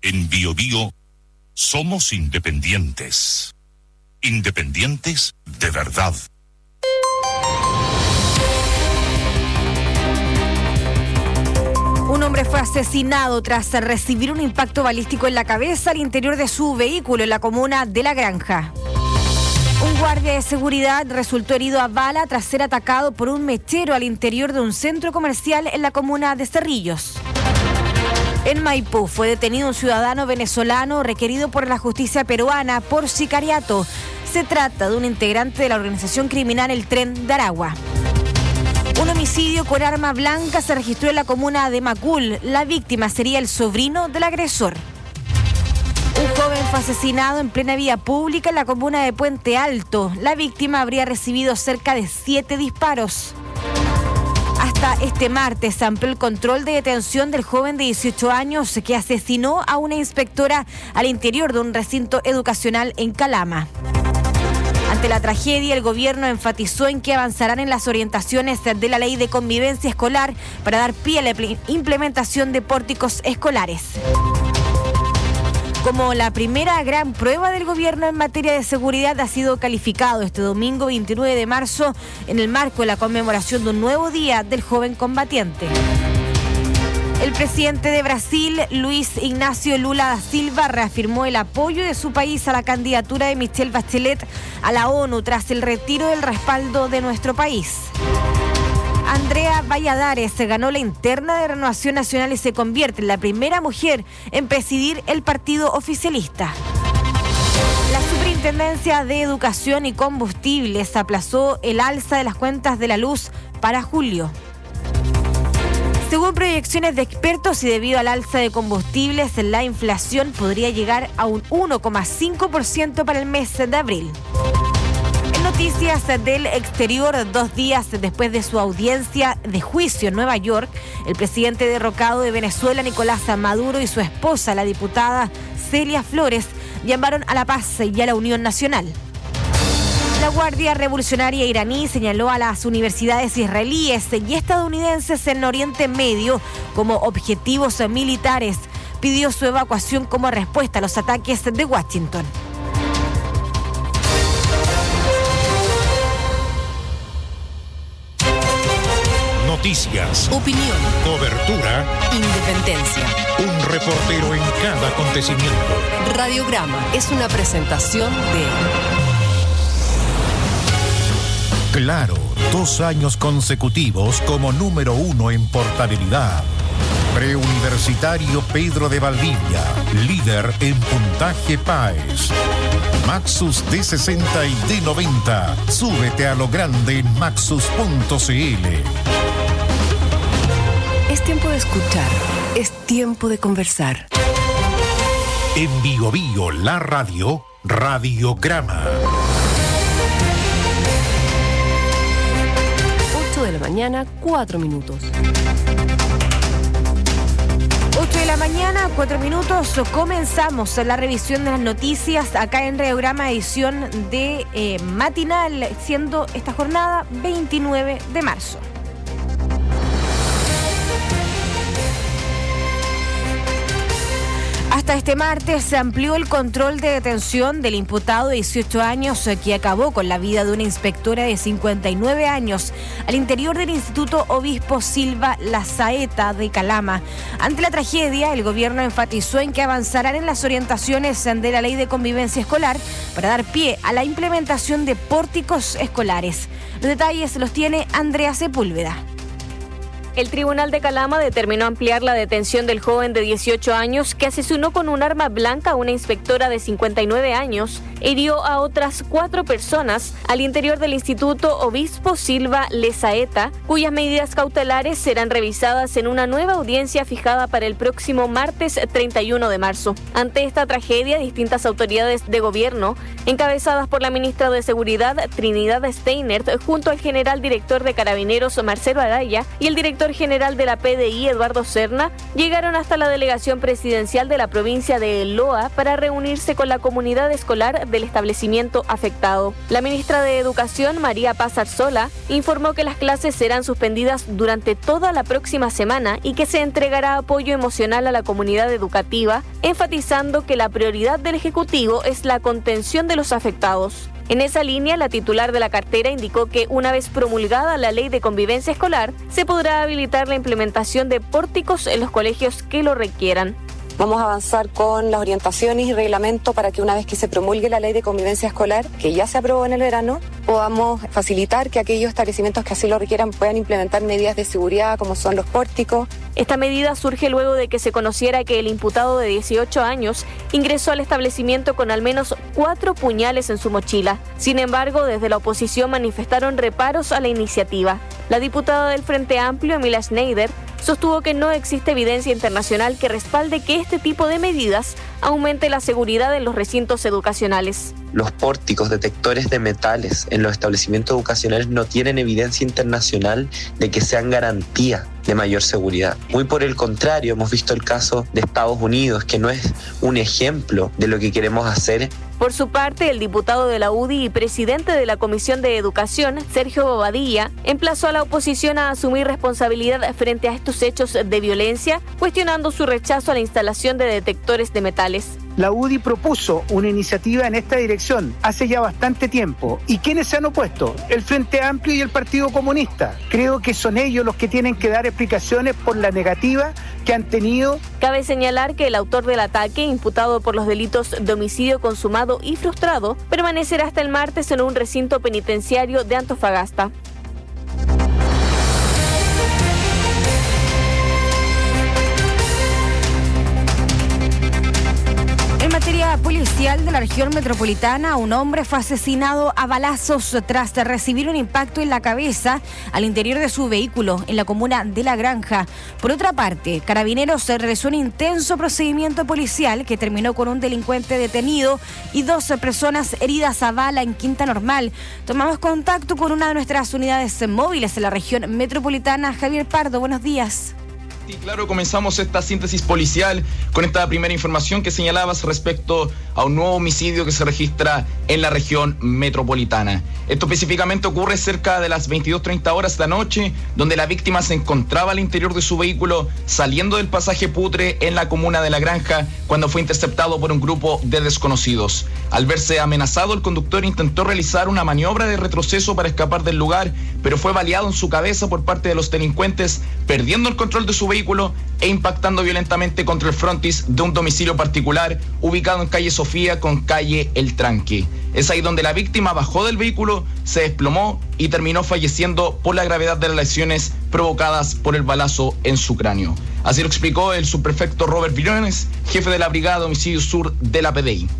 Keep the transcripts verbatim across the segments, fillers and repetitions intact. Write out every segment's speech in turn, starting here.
En Bio Bio somos independientes. Independientes de verdad. Un hombre fue asesinado tras recibir un impacto balístico en la cabeza al interior de su vehículo en la comuna de La Granja. Un guardia de seguridad resultó herido a bala tras ser atacado por un mechero al interior de un centro comercial en la comuna de Cerrillos. En Maipú fue detenido un ciudadano venezolano requerido por la justicia peruana por sicariato. Se trata de un integrante de la organización criminal El Tren de Aragua. Un homicidio con arma blanca se registró en la comuna de Macul. La víctima sería el sobrino del agresor. Un joven fue asesinado en plena vía pública en la comuna de Puente Alto. La víctima habría recibido cerca de siete disparos. Hasta este martes se amplió el control de detención del joven de dieciocho años que asesinó a una inspectora al interior de un recinto educacional en Calama. Ante la tragedia, el gobierno enfatizó en que avanzarán en las orientaciones de la ley de convivencia escolar para dar pie a la implementación de pórticos escolares. Como la primera gran prueba del gobierno en materia de seguridad ha sido calificado este domingo veintinueve de marzo en el marco de la conmemoración de un nuevo día del joven combatiente. El presidente de Brasil, Luis Ignacio Lula da Silva, reafirmó el apoyo de su país a la candidatura de Michelle Bachelet a la ONU tras el retiro del respaldo de nuestro país. Andrea Valladares se ganó la interna de Renovación Nacional y se convierte en la primera mujer en presidir el partido oficialista. La Superintendencia de Educación y Combustibles aplazó el alza de las cuentas de la luz para julio. Según proyecciones de expertos y debido al alza de combustibles, la inflación podría llegar a un uno coma cinco por ciento para el mes de abril. En noticias del exterior, dos días después de su audiencia de juicio en Nueva York, el presidente derrocado de Venezuela, Nicolás Maduro, y su esposa, la diputada Celia Flores, llamaron a la paz y a la unión nacional. La Guardia Revolucionaria iraní señaló a las universidades israelíes y estadounidenses en Oriente Medio como objetivos militares. Pidió su evacuación como respuesta a los ataques de Washington. Noticias, opinión, cobertura, independencia. Un reportero en cada acontecimiento. Radiograma es una presentación de... Claro, dos años consecutivos como número uno en portabilidad. Preuniversitario Pedro de Valdivia, líder en puntaje PAES. Maxus D sesenta y D noventa. Súbete a lo grande en maxus punto c l. Es tiempo de escuchar, es tiempo de conversar. En Bio Bio, la radio, Radiograma. ocho de la mañana, cuatro minutos. ocho de la mañana, cuatro minutos. Comenzamos la revisión de las noticias acá en Radiograma, edición de eh, matinal, siendo esta jornada veintinueve de marzo. Hasta este martes se amplió el control de detención del imputado de dieciocho años que acabó con la vida de una inspectora de cincuenta y nueve años al interior del Instituto Obispo Silva Lazaeta de Calama. Ante la tragedia, el gobierno enfatizó en que avanzarán en las orientaciones de la Ley de Convivencia Escolar para dar pie a la implementación de pórticos escolares. Los detalles los tiene Andrea Sepúlveda. El Tribunal de Calama determinó ampliar la detención del joven de dieciocho años que asesinó con un arma blanca a una inspectora de cincuenta y nueve años e hirió a otras cuatro personas al interior del Instituto Obispo Silva Lazaeta, cuyas medidas cautelares serán revisadas en una nueva audiencia fijada para el próximo martes treinta y uno de marzo. Ante esta tragedia, distintas autoridades de gobierno, encabezadas por la ministra de Seguridad, Trinidad Steinert, junto al general director de Carabineros, Marcelo Araya, y el director director general de la P D I, Eduardo Serna, llegaron hasta la delegación presidencial de la provincia de Loa para reunirse con la comunidad escolar del establecimiento afectado. La ministra de Educación, María Paz Arzola, informó que las clases serán suspendidas durante toda la próxima semana y que se entregará apoyo emocional a la comunidad educativa, enfatizando que la prioridad del Ejecutivo es la contención de los afectados. En esa línea, la titular de la cartera indicó que una vez promulgada la ley de convivencia escolar, se podrá habilitar la implementación de pórticos en los colegios que lo requieran. Vamos a avanzar con las orientaciones y reglamentos para que una vez que se promulgue la ley de convivencia escolar, que ya se aprobó en el verano, podamos facilitar que aquellos establecimientos que así lo requieran puedan implementar medidas de seguridad como son los pórticos. Esta medida surge luego de que se conociera que el imputado de dieciocho años ingresó al establecimiento con al menos cuatro puñales en su mochila. Sin embargo, desde la oposición manifestaron reparos a la iniciativa. La diputada del Frente Amplio, Emilia Schneider, sostuvo que no existe evidencia internacional que respalde que este tipo de medidas aumente la seguridad en los recintos educacionales. Los pórticos detectores de metales en los establecimientos educacionales no tienen evidencia internacional de que sean garantía de mayor seguridad. Muy por el contrario, hemos visto el caso de Estados Unidos, que no es un ejemplo de lo que queremos hacer. Por su parte, el diputado de la U D I y presidente de la Comisión de Educación, Sergio Bobadilla, emplazó a la oposición a asumir responsabilidad frente a estos hechos de violencia, cuestionando su rechazo a la instalación de detectores de metales. La U D I propuso una iniciativa en esta dirección hace ya bastante tiempo. ¿Y quiénes se han opuesto? El Frente Amplio y el Partido Comunista. Creo que son ellos los que tienen que dar explicaciones por la negativa que han tenido. Cabe señalar que el autor del ataque, imputado por los delitos de homicidio consumado y frustrado, permanecerá hasta el martes en un recinto penitenciario de Antofagasta. Policial de la región metropolitana, un hombre fue asesinado a balazos tras recibir un impacto en la cabeza al interior de su vehículo en la comuna de La Granja. Por otra parte, Carabineros realizó un intenso procedimiento policial que terminó con un delincuente detenido y dos personas heridas a bala en Quinta Normal. Tomamos contacto con una de nuestras unidades móviles en la región metropolitana. Javier Pardo, buenos días. Sí, claro, comenzamos esta síntesis policial con esta primera información que señalabas respecto a un nuevo homicidio que se registra en la región metropolitana. Esto específicamente ocurre cerca de las veintidós treinta horas de la noche, donde la víctima se encontraba al interior de su vehículo saliendo del pasaje Putre en la comuna de La Granja cuando fue interceptado por un grupo de desconocidos. Al verse amenazado, el conductor intentó realizar una maniobra de retroceso para escapar del lugar, pero fue baleado en su cabeza por parte de los delincuentes, perdiendo el control de su vehículo e impactando violentamente contra el frontis de un domicilio particular ubicado en calle Sofía con calle El Tranque. Es ahí donde la víctima bajó del vehículo, se desplomó y terminó falleciendo por la gravedad de las lesiones provocadas por el balazo en su cráneo. Así lo explicó el subprefecto Robert Villones, jefe de la Brigada de Homicidio Sur de la P D I.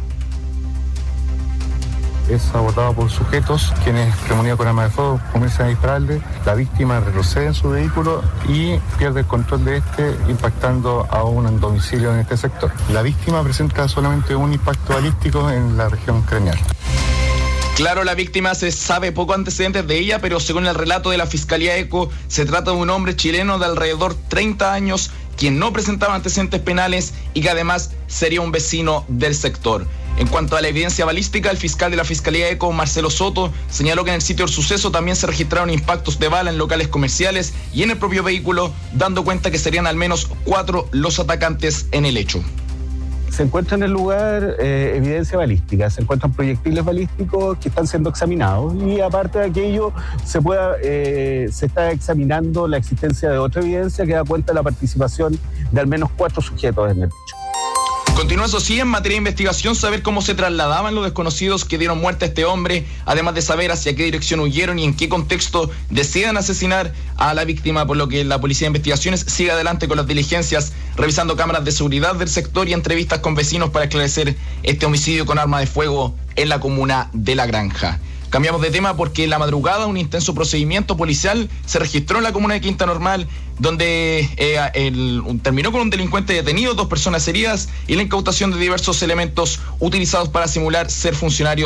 Es abordado por sujetos quienes, premonidos con arma de fuego, comienzan a dispararle. La víctima retrocede en su vehículo y pierde el control de este, impactando a un domicilio en este sector. La víctima presenta solamente un impacto balístico en la región craneal. Claro, la víctima se sabe poco antecedentes de ella, pero según el relato de la Fiscalía ECO, se trata de un hombre chileno de alrededor treinta años, quien no presentaba antecedentes penales y que además sería un vecino del sector. En cuanto a la evidencia balística, el fiscal de la Fiscalía ECO, Marcelo Soto, señaló que en el sitio del suceso también se registraron impactos de bala en locales comerciales y en el propio vehículo, dando cuenta que serían al menos cuatro los atacantes en el hecho. Se encuentra en el lugar eh, evidencia balística, se encuentran proyectiles balísticos que están siendo examinados y aparte de aquello se, pueda, eh, se está examinando la existencia de otra evidencia que da cuenta de la participación de al menos cuatro sujetos en el hecho. Continúa, eso sí, en materia de investigación, saber cómo se trasladaban los desconocidos que dieron muerte a este hombre, además de saber hacia qué dirección huyeron y en qué contexto deciden asesinar a la víctima, por lo que la Policía de Investigaciones sigue adelante con las diligencias, revisando cámaras de seguridad del sector y entrevistas con vecinos para esclarecer este homicidio con arma de fuego en la comuna de La Granja. Cambiamos de tema porque en la madrugada un intenso procedimiento policial se registró en la comuna de Quinta Normal, donde eh, el, terminó con un delincuente detenido, dos personas heridas y la incautación de diversos elementos utilizados para simular ser funcionarios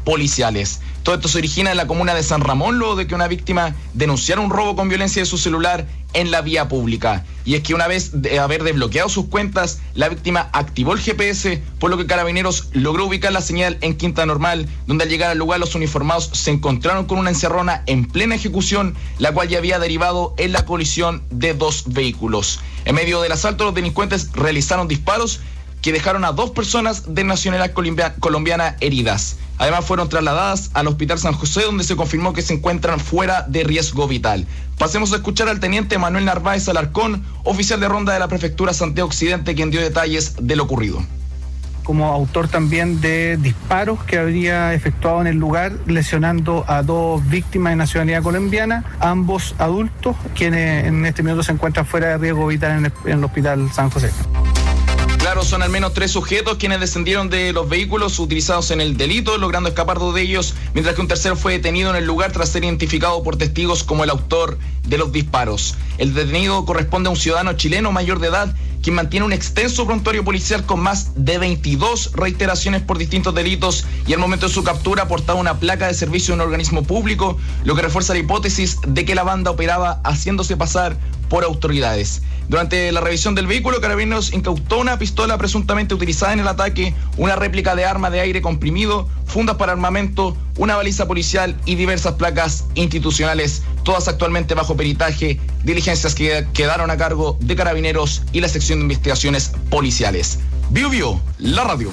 policiales. Todo esto se origina en la comuna de San Ramón, luego de que una víctima denunciara un robo con violencia de su celular en la vía pública. Y es que una vez de haber desbloqueado sus cuentas, la víctima activó el G P S, por lo que Carabineros logró ubicar la señal en Quinta Normal, donde al llegar al lugar los uniformados se encontraron con una encerrona en plena ejecución, la cual ya había derivado en la colisión de dos vehículos. En medio del asalto, los delincuentes realizaron disparos que dejaron a dos personas de nacionalidad colombiana heridas. Además, fueron trasladadas al Hospital San José, donde se confirmó que se encuentran fuera de riesgo vital. Pasemos a escuchar al teniente Manuel Narváez Alarcón, oficial de ronda de la Prefectura Santiago Occidente, quien dio detalles de lo ocurrido. Como autor también de disparos que habría efectuado en el lugar, lesionando a dos víctimas de nacionalidad colombiana, ambos adultos, quienes en este minuto se encuentran fuera de riesgo vital en el, en el Hospital San José. Claro, son al menos tres sujetos quienes descendieron de los vehículos utilizados en el delito, logrando escapar dos de ellos, mientras que un tercero fue detenido en el lugar tras ser identificado por testigos como el autor de los disparos. El detenido corresponde a un ciudadano chileno mayor de edad, quien mantiene un extenso prontuario policial con más de veintidós reiteraciones por distintos delitos, y al momento de su captura portaba una placa de servicio de un organismo público, lo que refuerza la hipótesis de que la banda operaba haciéndose pasar por autoridades. Durante la revisión del vehículo, Carabineros incautó una pistola presuntamente utilizada en el ataque, una réplica de arma de aire comprimido, fundas para armamento, una baliza policial y diversas placas institucionales, todas actualmente bajo peritaje, diligencias que quedaron a cargo de Carabineros y la sección de investigaciones policiales. Bio Bio, la radio.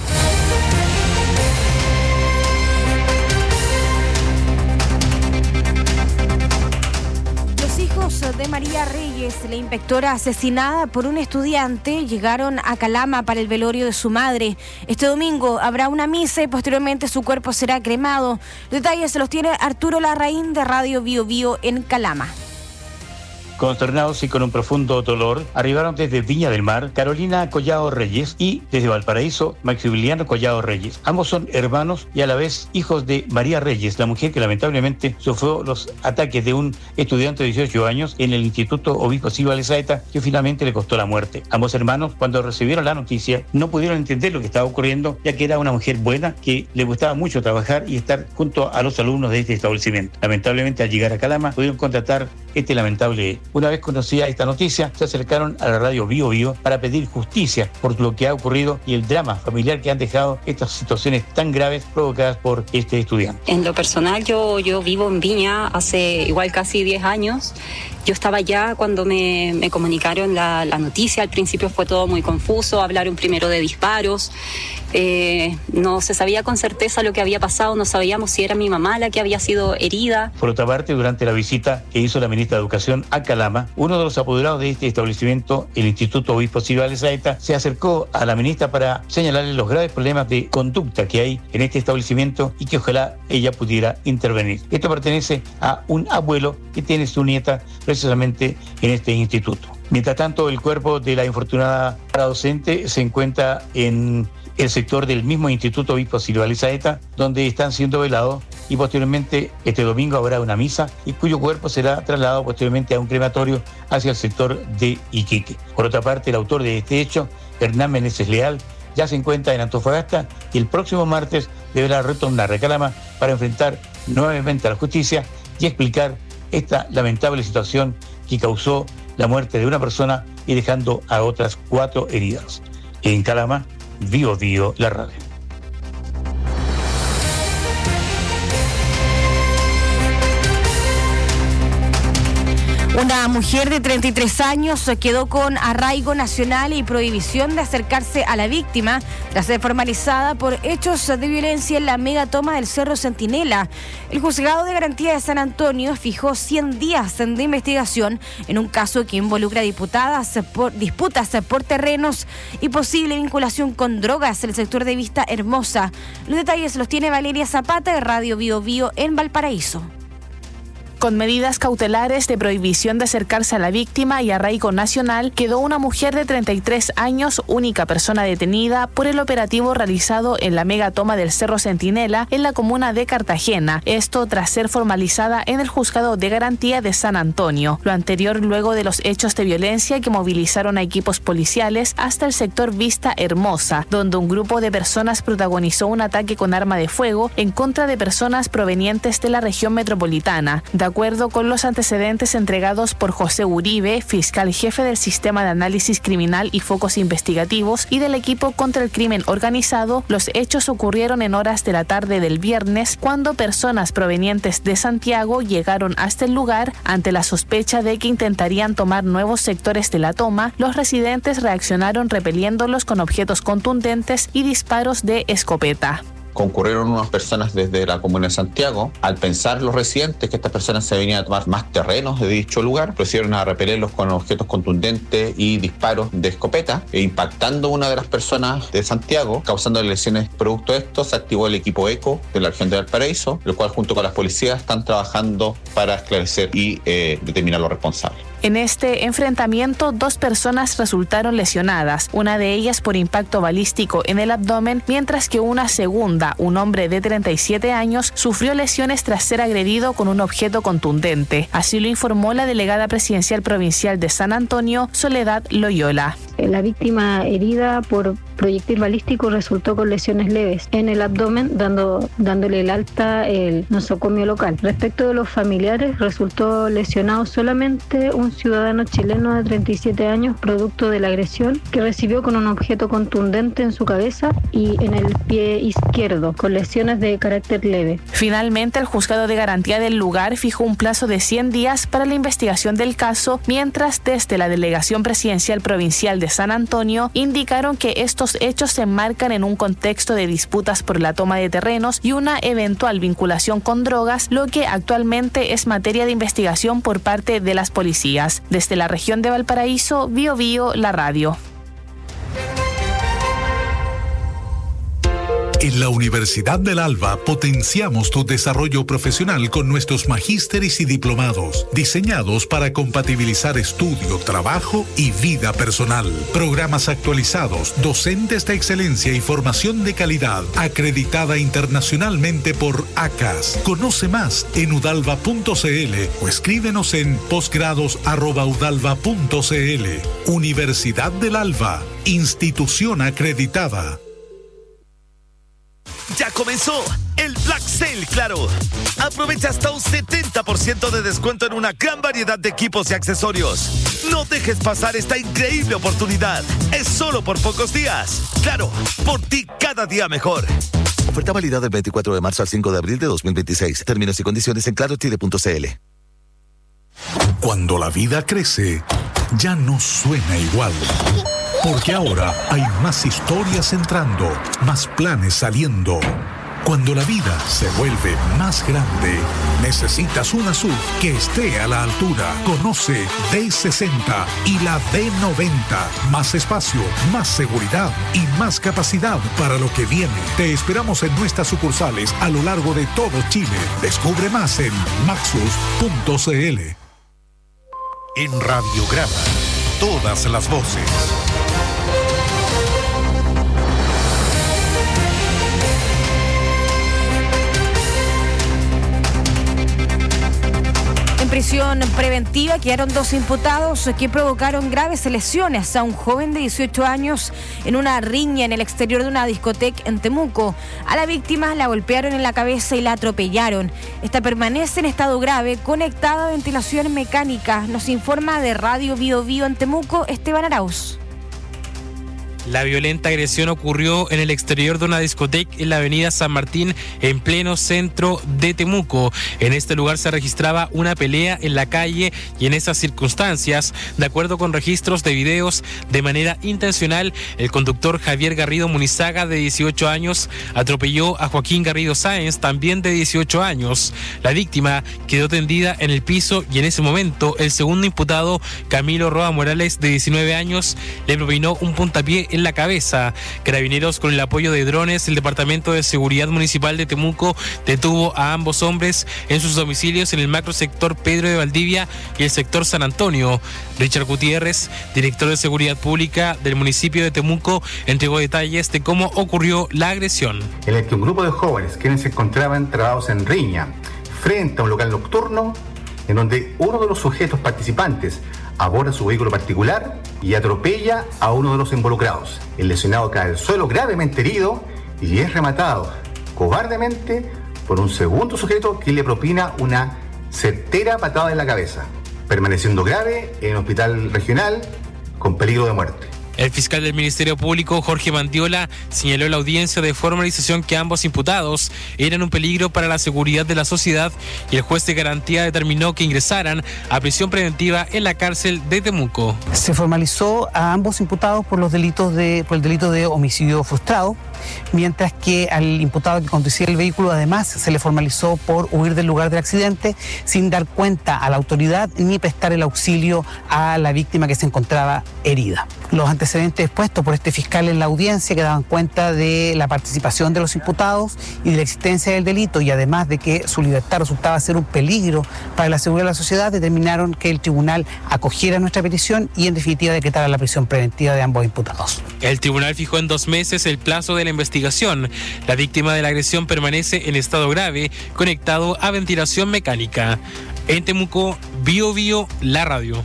De María Reyes, la inspectora asesinada por un estudiante, llegaron a Calama para el velorio de su madre. Este domingo habrá una misa y posteriormente su cuerpo será cremado. Detalles se los tiene Arturo Larraín de Radio Bio Bio en Calama. Consternados y con un profundo dolor, arribaron desde Viña del Mar Carolina Collado Reyes y desde Valparaíso Maximiliano Collado Reyes. Ambos son hermanos y a la vez hijos de María Reyes, la mujer que lamentablemente sufrió los ataques de un estudiante de dieciocho años en el Instituto Obispo Silva Lezaeta, que finalmente le costó la muerte. Ambos hermanos, cuando recibieron la noticia, no pudieron entender lo que estaba ocurriendo, ya que era una mujer buena que le gustaba mucho trabajar y estar junto a los alumnos de este establecimiento. Lamentablemente, al llegar a Calama, pudieron contratar este lamentable. Una vez conocida esta noticia, se acercaron a la radio Bio Bio para pedir justicia por lo que ha ocurrido y el drama familiar que han dejado estas situaciones tan graves provocadas por este estudiante. En lo personal, yo, yo vivo en Viña hace igual casi diez años. Yo estaba allá cuando me, me comunicaron la, la noticia. Al principio fue todo muy confuso, hablaron primero de disparos, eh, no se sabía con certeza lo que había pasado, no sabíamos si era mi mamá la que había sido herida. Por otra parte, durante la visita que hizo la ministra de Educación a Calama, uno de los apoderados de este establecimiento, el Instituto Obispo Silva Lezaeta, se acercó a la ministra para señalarle los graves problemas de conducta que hay en este establecimiento y que ojalá ella pudiera intervenir. Esto pertenece a un abuelo que tiene su nieta precisamente en este instituto. Mientras tanto, el cuerpo de la infortunada docente se encuentra en el sector del mismo Instituto Obispo Silva Lezaeta, donde están siendo velados, y posteriormente este domingo habrá una misa y cuyo cuerpo será trasladado posteriormente a un crematorio hacia el sector de Iquique. Por otra parte, el autor de este hecho, Hernán Meneses Leal, ya se encuentra en Antofagasta y el próximo martes deberá retornar a Calama para enfrentar nuevamente a la justicia y explicar esta lamentable situación que causó la muerte de una persona y dejando a otras cuatro heridas. En Calama, Bio Bio, la radio. Una mujer de treinta y tres años quedó con arraigo nacional y prohibición de acercarse a la víctima tras ser formalizada por hechos de violencia en la megatoma del Cerro Centinela. El Juzgado de Garantía de San Antonio fijó cien días de investigación en un caso que involucra diputadas por, disputas por terrenos y posible vinculación con drogas en el sector de Vista Hermosa. Los detalles los tiene Valeria Zapata de Radio Bio Bio en Valparaíso. Con medidas cautelares de prohibición de acercarse a la víctima y arraigo nacional, quedó una mujer de treinta y tres años, única persona detenida por el operativo realizado en la megatoma del Cerro Centinela en la comuna de Cartagena. Esto tras ser formalizada en el Juzgado de Garantía de San Antonio. Lo anterior luego de los hechos de violencia que movilizaron a equipos policiales hasta el sector Vista Hermosa, donde un grupo de personas protagonizó un ataque con arma de fuego en contra de personas provenientes de la región metropolitana. De acuerdo con los antecedentes entregados por José Uribe, fiscal jefe del Sistema de Análisis Criminal y Focos Investigativos y del equipo contra el crimen organizado, los hechos ocurrieron en horas de la tarde del viernes, cuando personas provenientes de Santiago llegaron hasta el lugar. Ante la sospecha de que intentarían tomar nuevos sectores de la toma, los residentes reaccionaron repeliéndolos con objetos contundentes y disparos de escopeta. Concurrieron unas personas desde la comuna de Santiago. Al pensar los residentes que estas personas se venían a tomar más terrenos de dicho lugar, procedieron a repelerlos con objetos contundentes y disparos de escopeta, e impactando una de las personas de Santiago, causando lesiones. Producto de esto, se activó el equipo ECO de la región de Valparaíso, el cual junto con las policías están trabajando para esclarecer y eh, determinar los responsables. En este enfrentamiento, dos personas resultaron lesionadas, una de ellas por impacto balístico en el abdomen, mientras que una segunda, un hombre de treinta y siete años, sufrió lesiones tras ser agredido con un objeto contundente. Así lo informó la delegada presidencial provincial de San Antonio, Soledad Loyola. La víctima herida por proyectil balístico resultó con lesiones leves en el abdomen, dando, dándole el alta el nosocomio local. Respecto de los familiares, resultó lesionado solamente un ciudadano chileno de treinta y siete años, producto de la agresión que recibió con un objeto contundente en su cabeza y en el pie izquierdo, con lesiones de carácter leve. Finalmente, el Juzgado de Garantía del lugar fijó un plazo de cien días para la investigación del caso, mientras desde la Delegación Presidencial Provincial de San Antonio indicaron que estos hechos se enmarcan en un contexto de disputas por la toma de terrenos y una eventual vinculación con drogas, lo que actualmente es materia de investigación por parte de las policías. Desde la región de Valparaíso, Bio Bio, la radio. En la Universidad del Alba potenciamos tu desarrollo profesional con nuestros magísteres y diplomados, diseñados para compatibilizar estudio, trabajo y vida personal. Programas actualizados, docentes de excelencia y formación de calidad, acreditada internacionalmente por A C A S. Conoce más en udalva punto c l o escríbenos en posgrados arroba udalva punto c l. Universidad del Alba, institución acreditada. Ya comenzó el Black Sale Claro. Aprovecha hasta un setenta por ciento de descuento en una gran variedad de equipos y accesorios. No dejes pasar esta increíble oportunidad. Es solo por pocos días. Claro, por ti cada día mejor. Oferta válida del veinticuatro de marzo al cinco de abril de dos mil veintiséis. Términos y condiciones en claro chile punto c l. Cuando la vida crece, ya no suena igual. Porque ahora hay más historias entrando, más planes saliendo. Cuando la vida se vuelve más grande, necesitas una S U V que esté a la altura. Conoce D sesenta y la D noventa. Más espacio, más seguridad y más capacidad para lo que viene. Te esperamos en nuestras sucursales a lo largo de todo Chile. Descubre más en maxus punto c l. En Radiograma, todas las voces. En prisión preventiva quedaron dos imputados que provocaron graves lesiones a un joven de dieciocho años en una riña en el exterior de una discoteca en Temuco. A la víctima la golpearon en la cabeza y la atropellaron. Esta permanece en estado grave, conectada a ventilación mecánica. Nos informa de Radio Bio Bio en Temuco, Esteban Arauz. La violenta agresión ocurrió en el exterior de una discoteca en la avenida San Martín, en pleno centro de Temuco. En este lugar se registraba una pelea en la calle y en esas circunstancias, de acuerdo con registros de videos, de manera intencional, el conductor Javier Garrido Munizaga, de dieciocho años, atropelló a Joaquín Garrido Sáenz, también de dieciocho años. La víctima quedó tendida en el piso y en ese momento el segundo imputado, Camilo Roa Morales, de diecinueve años, le propinó un puntapié en la cabeza. Carabineros, con el apoyo de drones, el Departamento de Seguridad Municipal de Temuco detuvo a ambos hombres en sus domicilios en el macrosector Pedro de Valdivia y el sector San Antonio. Richard Gutiérrez, director de Seguridad Pública del municipio de Temuco, entregó detalles de cómo ocurrió la agresión. En el que un grupo de jóvenes quienes se encontraban trabados en riña frente a un local nocturno, en donde uno de los sujetos participantes aborda su vehículo particular y atropella a uno de los involucrados. El lesionado cae al suelo gravemente herido y es rematado cobardemente por un segundo sujeto que le propina una certera patada en la cabeza, permaneciendo grave en el hospital regional con peligro de muerte. El fiscal del Ministerio Público, Jorge Mandiola, señaló en la audiencia de formalización que ambos imputados eran un peligro para la seguridad de la sociedad y el juez de garantía determinó que ingresaran a prisión preventiva en la cárcel de Temuco. Se formalizó a ambos imputados por los delitos de por el delito de homicidio frustrado, mientras que al imputado que conducía el vehículo además se le formalizó por huir del lugar del accidente sin dar cuenta a la autoridad ni prestar el auxilio a la víctima que se encontraba herida. Los antecedentes expuestos por este fiscal en la audiencia que daban cuenta de la participación de los imputados y de la existencia del delito y además de que su libertad resultaba ser un peligro para la seguridad de la sociedad, determinaron que el tribunal acogiera nuestra petición y en definitiva decretara la prisión preventiva de ambos imputados. El tribunal fijó en dos meses el plazo de la investigación. La víctima de la agresión permanece en estado grave, conectado a ventilación mecánica. En Temuco, Bio Bio, la radio.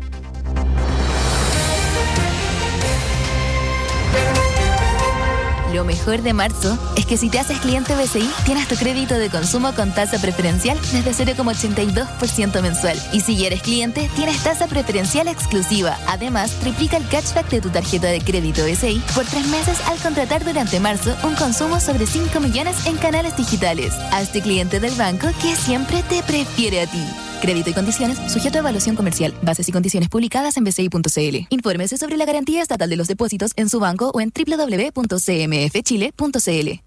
Lo mejor de marzo es que si te haces cliente B C I, tienes tu crédito de consumo con tasa preferencial desde cero coma ochenta y dos por ciento mensual. Y si ya eres cliente, tienes tasa preferencial exclusiva. Además, triplica el cashback de tu tarjeta de crédito B C I por tres meses al contratar durante marzo un consumo sobre cinco millones en canales digitales. Hazte cliente del banco que siempre te prefiere a ti. Crédito y condiciones sujeto a evaluación comercial. Bases y condiciones publicadas en b c i punto c l. Infórmese sobre la garantía estatal de los depósitos en su banco o en w w w punto c m f chile punto c l.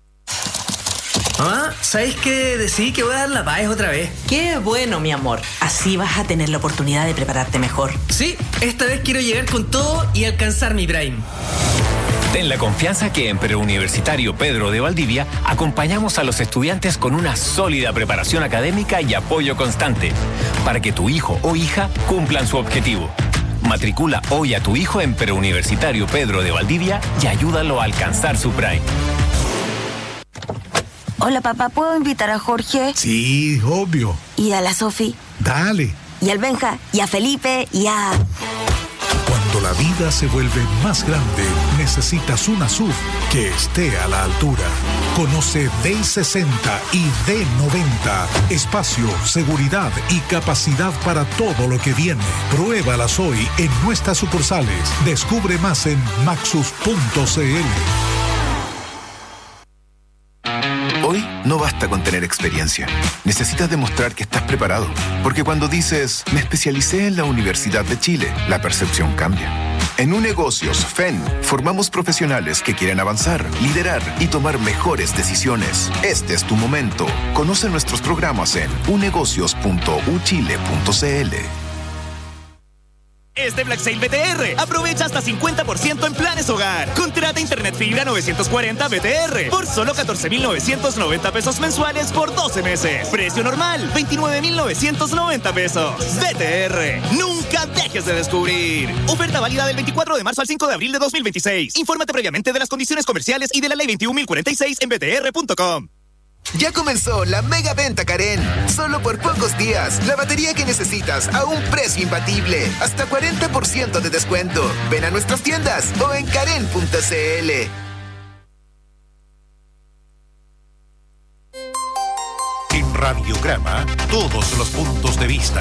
Mamá, ¿sabéis que decidí que voy a dar la paz otra vez? Qué bueno, mi amor. Así vas a tener la oportunidad de prepararte mejor. Sí, esta vez quiero llegar con todo y alcanzar mi prime. Ten la confianza que en Preuniversitario Pedro de Valdivia acompañamos a los estudiantes con una sólida preparación académica y apoyo constante para que tu hijo o hija cumplan su objetivo. Matricula hoy a tu hijo en Preuniversitario Pedro de Valdivia y ayúdalo a alcanzar su prime. Hola, papá, ¿puedo invitar a Jorge? Sí, obvio. ¿Y a la Sofi? Dale. ¿Y al Benja? ¿Y a Felipe? ¿Y a...? Cuando la vida se vuelve más grande, necesitas una S U V que esté a la altura. Conoce D sesenta y D noventa. Espacio, seguridad y capacidad para todo lo que viene. Pruébalas hoy en nuestras sucursales. Descubre más en maxus punto c l. Hoy no basta con tener experiencia. Necesitas demostrar que estás preparado. Porque cuando dices, me especialicé en la Universidad de Chile, la percepción cambia. En Unegocios F E N formamos profesionales que quieren avanzar, liderar y tomar mejores decisiones. Este es tu momento. Conoce nuestros programas en u negocios punto u chile punto c l. Este Black Sale B T R. Aprovecha hasta cincuenta por ciento en planes hogar. Contrata internet fibra novecientos cuarenta B T R por solo catorce mil novecientos noventa pesos mensuales por doce meses. Precio normal, veintinueve mil novecientos noventa pesos. B T R. Nunca dejes de descubrir. Oferta válida del veinticuatro de marzo al cinco de abril de dos mil veintiséis. Infórmate previamente de las condiciones comerciales y de la ley veintiún mil cuarenta y seis en b t r punto com. Ya comenzó la mega venta Karen. Solo por pocos días, la batería que necesitas a un precio imbatible. Hasta cuarenta por ciento de descuento. Ven a nuestras tiendas o en karen punto c l. En Radiograma, todos los puntos de vista.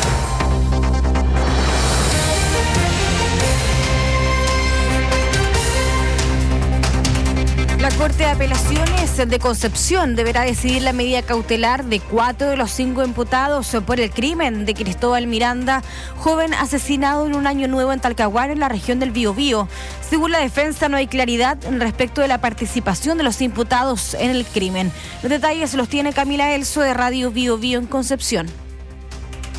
La Corte de Apelaciones de Concepción deberá decidir la medida cautelar de cuatro de los cinco imputados por el crimen de Cristóbal Miranda, joven asesinado en un año nuevo en Talcahuano, en la región del Biobío. Según la defensa, no hay claridad respecto de la participación de los imputados en el crimen. Los detalles los tiene Camila Elso de Radio Biobío en Concepción.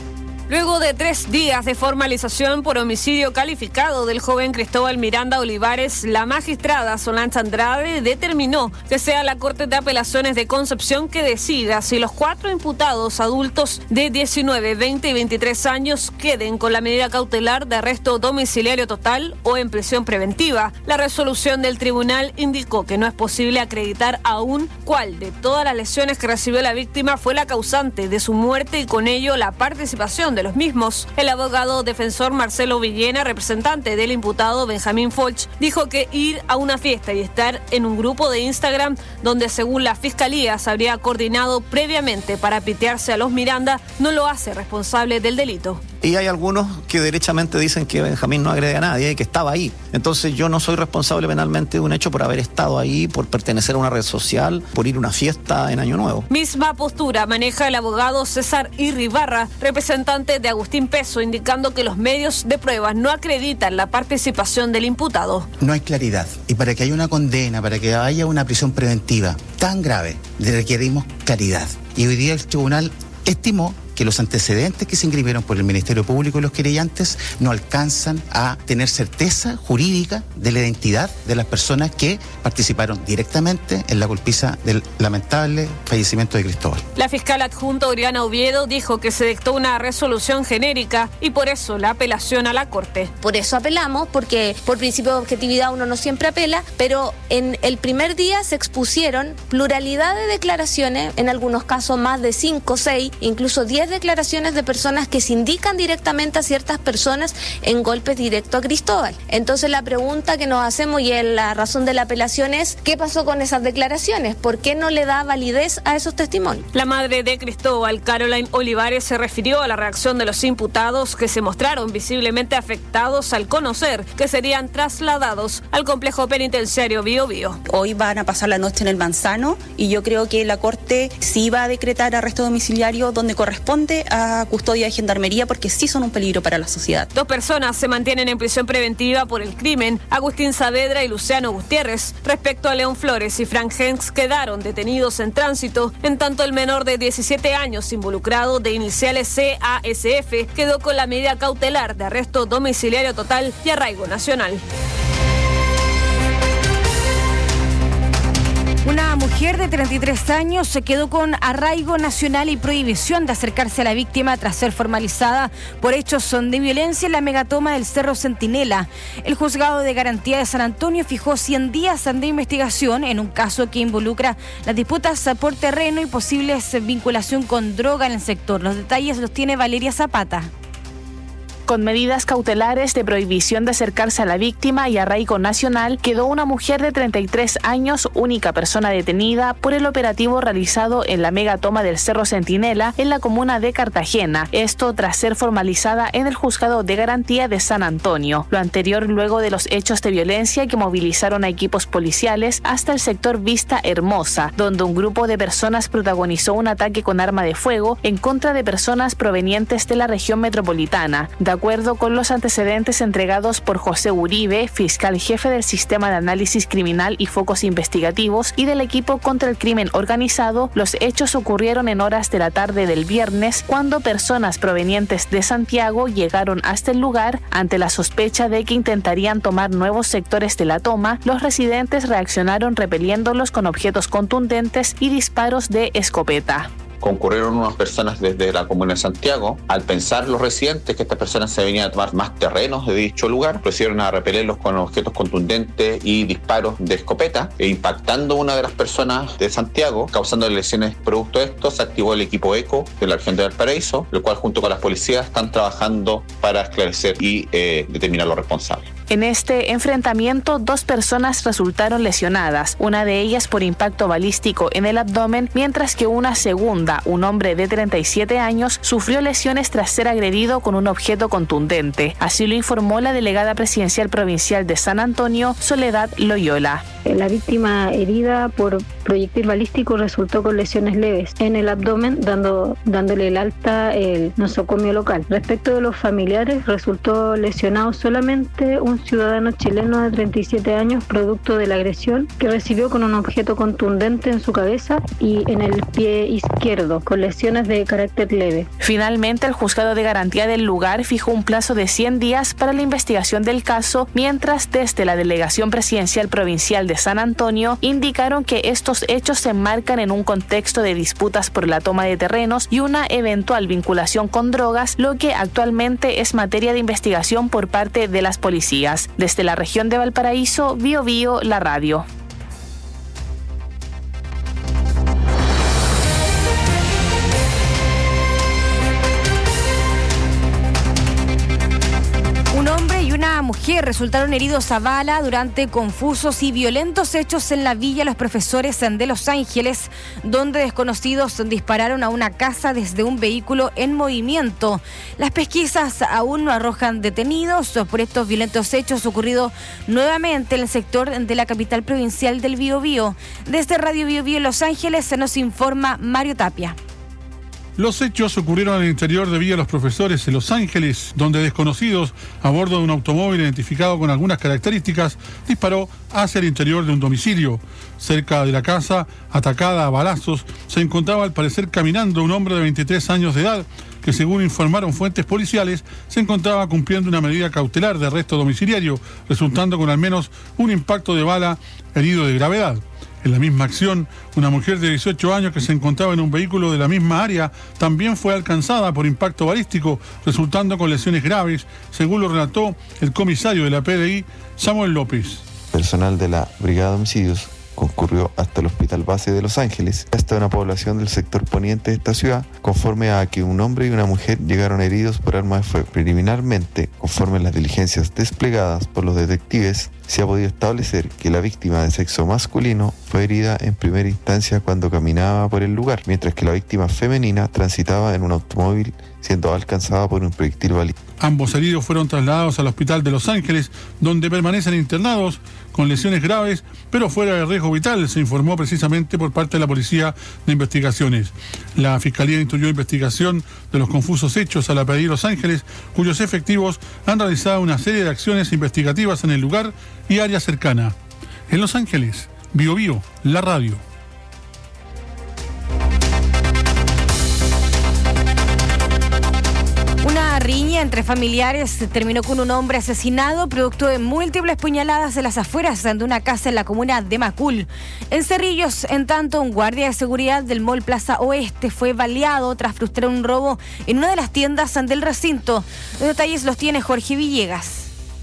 Luego de tres días de formalización por homicidio calificado del joven Cristóbal Miranda Olivares, la magistrada Solange Andrade determinó que sea la Corte de Apelaciones de Concepción que decida si los cuatro imputados adultos de diecinueve, veinte y veintitrés años queden con la medida cautelar de arresto domiciliario total o en prisión preventiva. La resolución del tribunal indicó que no es posible acreditar aún cuál de todas las lesiones que recibió la víctima fue la causante de su muerte y con ello la participación de los mismos. El abogado defensor Marcelo Villena, representante del imputado Benjamín Foch, dijo que ir a una fiesta y estar en un grupo de Instagram donde según la fiscalía se habría coordinado previamente para pitearse a los Miranda no lo hace responsable del delito. Y hay algunos que derechamente dicen que Benjamín no agrede a nadie y que estaba ahí. Entonces yo no soy responsable penalmente de un hecho por haber estado ahí, por pertenecer a una red social, por ir a una fiesta en Año Nuevo. Misma postura maneja el abogado César Irribarra, representante de Agustín Peso, indicando que los medios de pruebas no acreditan la participación del imputado. No hay claridad. Y para que haya una condena, para que haya una prisión preventiva tan grave, requerimos claridad. Y hoy día el tribunal estimó que los antecedentes que se inscribieron por el Ministerio Público y los querellantes no alcanzan a tener certeza jurídica de la identidad de las personas que participaron directamente en la golpiza del lamentable fallecimiento de Cristóbal. La fiscal adjunta Oriana Oviedo dijo que se dictó una resolución genérica y por eso la apelación a la Corte. Por eso apelamos, porque por principio de objetividad uno no siempre apela, pero en el primer día se expusieron pluralidad de declaraciones, en algunos casos más de cinco, seis, incluso diez declaraciones de personas que se indican directamente a ciertas personas en golpes directos a Cristóbal. Entonces la pregunta que nos hacemos y la razón de la apelación es ¿qué pasó con esas declaraciones? ¿Por qué no le da validez a esos testimonios? La madre de Cristóbal, Caroline Olivares, se refirió a la reacción de los imputados que se mostraron visiblemente afectados al conocer que serían trasladados al complejo penitenciario Bío Bío. Hoy van a pasar la noche en el Manzano y yo creo que la Corte sí va a decretar arresto domiciliario donde corresponde a custodia de gendarmería porque sí son un peligro para la sociedad. Dos personas se mantienen en prisión preventiva por el crimen, Agustín Saavedra y Luciano Gutiérrez. Respecto a León Flores y Frank Hens quedaron detenidos en tránsito, en tanto el menor de diecisiete años involucrado de iniciales C A S F quedó con la medida cautelar de arresto domiciliario total y arraigo nacional. Una mujer de treinta y tres años se quedó con arraigo nacional y prohibición de acercarse a la víctima tras ser formalizada por hechos de violencia en la megatoma del Cerro Centinela. El juzgado de garantía de San Antonio fijó cien días de investigación en un caso que involucra las disputas por terreno y posibles vinculación con droga en el sector. Los detalles los tiene Valeria Zapata. Con medidas cautelares de prohibición de acercarse a la víctima y arraigo nacional, quedó una mujer de treinta y tres años, única persona detenida por el operativo realizado en la megatoma del Cerro Centinela en la comuna de Cartagena. Esto tras ser formalizada en el juzgado de garantía de San Antonio. Lo anterior luego de los hechos de violencia que movilizaron a equipos policiales hasta el sector Vista Hermosa, donde un grupo de personas protagonizó un ataque con arma de fuego en contra de personas provenientes de la región metropolitana. De acuerdo con los antecedentes entregados por José Uribe, fiscal jefe del Sistema de Análisis Criminal y Focos Investigativos y del equipo contra el crimen organizado, los hechos ocurrieron en horas de la tarde del viernes cuando personas provenientes de Santiago llegaron hasta el lugar. Ante la sospecha de que intentarían tomar nuevos sectores de la toma, los residentes reaccionaron repeliéndolos con objetos contundentes y disparos de escopeta. Concurrieron unas personas desde la comuna de Santiago. Al pensar los residentes que estas personas se venían a tomar más terrenos de dicho lugar, procedieron a repelerlos con objetos contundentes y disparos de escopeta, e impactando una de las personas de Santiago, causando lesiones producto de esto. Se activó el equipo ECO de la región de Valparaíso, el cual junto con las policías están trabajando para esclarecer y eh, determinar los responsables. En este enfrentamiento, dos personas resultaron lesionadas, una de ellas por impacto balístico en el abdomen, mientras que una segunda, un hombre de treinta y siete años, sufrió lesiones tras ser agredido con un objeto contundente. Así lo informó la delegada presidencial provincial de San Antonio, Soledad Loyola. La víctima herida por proyectil balístico resultó con lesiones leves en el abdomen, dando, dándole el alta el nosocomio local. Respecto de los familiares, resultó lesionado solamente un ciudadano chileno de treinta y siete años, producto de la agresión que recibió con un objeto contundente en su cabeza y en el pie izquierdo, con lesiones de carácter leve. Finalmente, el juzgado de garantía del lugar fijó un plazo de cien días para la investigación del caso, mientras desde la Delegación Presidencial Provincial de San Antonio indicaron que estos hechos se enmarcan en un contexto de disputas por la toma de terrenos y una eventual vinculación con drogas, lo que actualmente es materia de investigación por parte de las policías. Desde la región de Valparaíso, Bio Bio, la radio. Una mujer resultaron heridos a bala durante confusos y violentos hechos en la Villa Los Profesores de Los Ángeles, donde desconocidos dispararon a una casa desde un vehículo en movimiento. Las pesquisas aún no arrojan detenidos por estos violentos hechos ocurridos nuevamente en el sector de la capital provincial del Biobío. Desde Radio Biobío en Los Ángeles se nos informa Mario Tapia. Los hechos ocurrieron en el interior de Villa Los Profesores en Los Ángeles, donde desconocidos, a bordo de un automóvil identificado con algunas características, disparó hacia el interior de un domicilio. Cerca de la casa, atacada a balazos, se encontraba al parecer caminando un hombre de veintitrés años de edad, que según informaron fuentes policiales, se encontraba cumpliendo una medida cautelar de arresto domiciliario, resultando con al menos un impacto de bala herido de gravedad. En la misma acción, una mujer de dieciocho años que se encontraba en un vehículo de la misma área también fue alcanzada por impacto balístico, resultando con lesiones graves, según lo relató el comisario de la P D I, Samuel López. Personal de la Brigada de Homicidios concurrió hasta el Hospital Base de Los Ángeles, hasta una población del sector poniente de esta ciudad, conforme a que un hombre y una mujer llegaron heridos por arma de fuego. Preliminarmente, conforme a las diligencias desplegadas por los detectives, se ha podido establecer que la víctima de sexo masculino fue herida en primera instancia cuando caminaba por el lugar, mientras que la víctima femenina transitaba en un automóvil siendo alcanzada por un proyectil balístico. Ambos heridos fueron trasladados al Hospital de Los Ángeles, donde permanecen internados con lesiones graves, pero fuera de riesgo vital, se informó precisamente por parte de la Policía de Investigaciones. La Fiscalía instruyó investigación de los confusos hechos a la P D I Los Ángeles, cuyos efectivos han realizado una serie de acciones investigativas en el lugar y área cercana. En Los Ángeles, Bio Bio, la radio. Una riña entre familiares terminó con un hombre asesinado producto de múltiples puñaladas en las afueras de una casa en la comuna de Macul. En Cerrillos, en tanto, un guardia de seguridad del Mall Plaza Oeste fue baleado tras frustrar un robo en una de las tiendas del recinto. Los detalles los tiene Jorge Villegas.